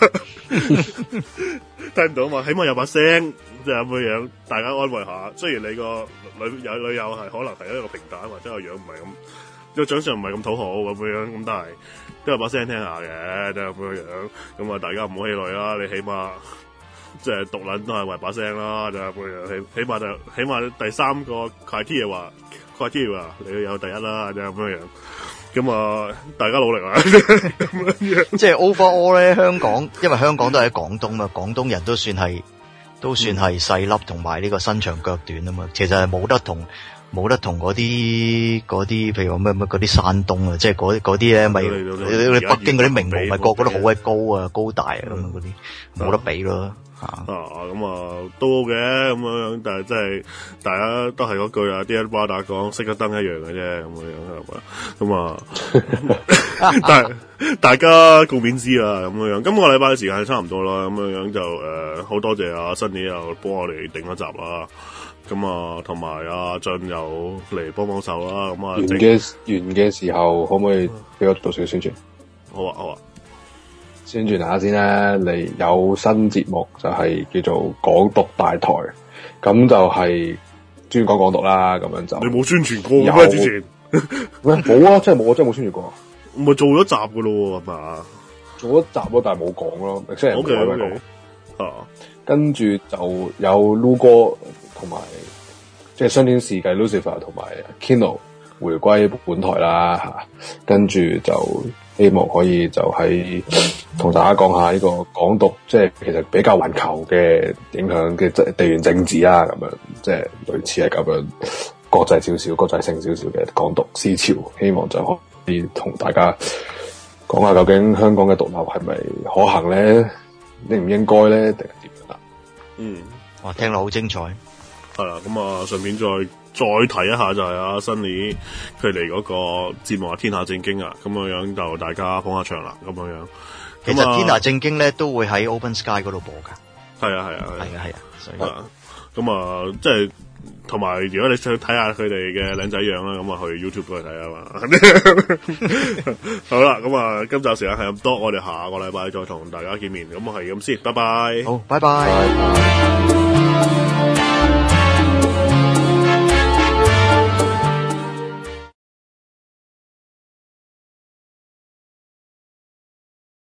[SPEAKER 7] 睇唔到啊嘛，起碼有把聲，即係咁嘅樣，大家安慰下。雖然你個女友係可能係一個平淡，或者個樣唔係咁，個長相唔係咁討好咁樣，咁但係都有把聲聽下嘅，即係咁樣。咁啊，大家唔好氣餒啦，你起碼即係獨撚都係為把聲啦，就係咁樣。起碼第三個 criteria 你要有第一啦，就係咁樣。咁啊，大家努力啊！咁樣
[SPEAKER 9] 即係 overall 咧，香港因為香港都喺廣東嘛，廣東人都算係細粒同埋呢個身長腳短啊嘛，其實係冇得同嗰啲譬如話咩嗰啲山東啊，即係嗰啲咧咪你北京嗰啲名模咪個個都好鬼高啊高大啊咁嗰啲冇得比咯嚇
[SPEAKER 7] 咁啊都嘅咁樣，但係真係大家都係嗰句啊，啲一巴打講熄咗燈一樣嘅啫咁樣係嘛，咁啊但係大家共勉之啊咁樣。今個禮拜嘅時間差唔多啦，咁樣就好多謝阿新年又幫我哋頂一集啦。咁啊，同埋阿俊又嚟幫手啦。咁啊，完
[SPEAKER 8] 嘅時候，可唔可以俾我做少少宣傳？
[SPEAKER 7] 好啊。
[SPEAKER 8] 宣傳下先啦，你有新節目就係叫做港獨大台，咁就係專講港獨啦。咁樣就
[SPEAKER 7] 你冇宣傳過咩？之前
[SPEAKER 8] 冇啊，真係冇宣傳過。
[SPEAKER 7] 唔係做咗集噶咯，係嘛？
[SPEAKER 8] 做咗集咯，但係冇講咯。即係冇講。跟住就有 Lu 哥同埋即係雙天使計 Lucifer 同埋 Kino 回歸本台啦嚇，跟住就希望可以就喺同大家講下呢個港獨，即係其實比較環球嘅影響嘅地緣政治啦，咁樣即係類似係咁樣國際性少少嘅港獨思潮，希望就可以同大家講下究竟香港嘅獨立係咪可行咧，應唔應該咧，定係點樣啦？
[SPEAKER 9] 哇，聽落好精彩。
[SPEAKER 7] 係啦，咁啊，順便再提一下就係阿新年佢嚟嗰個節目啊，天下正經啊，咁樣就大家捧下場啦，咁樣。
[SPEAKER 9] 其實天下正經咧都會喺 Open Sky 嗰度播㗎。
[SPEAKER 7] 係啊，
[SPEAKER 9] 所以
[SPEAKER 7] 咁啊，即係同埋如果你想睇下佢哋嘅靚仔樣啦，咁啊去 YouTube 度去睇啊嘛。好啦，咁啊，今集時間係咁多，我哋下個禮拜再同大家見面，咁係咁先，拜拜。
[SPEAKER 9] 好，拜拜。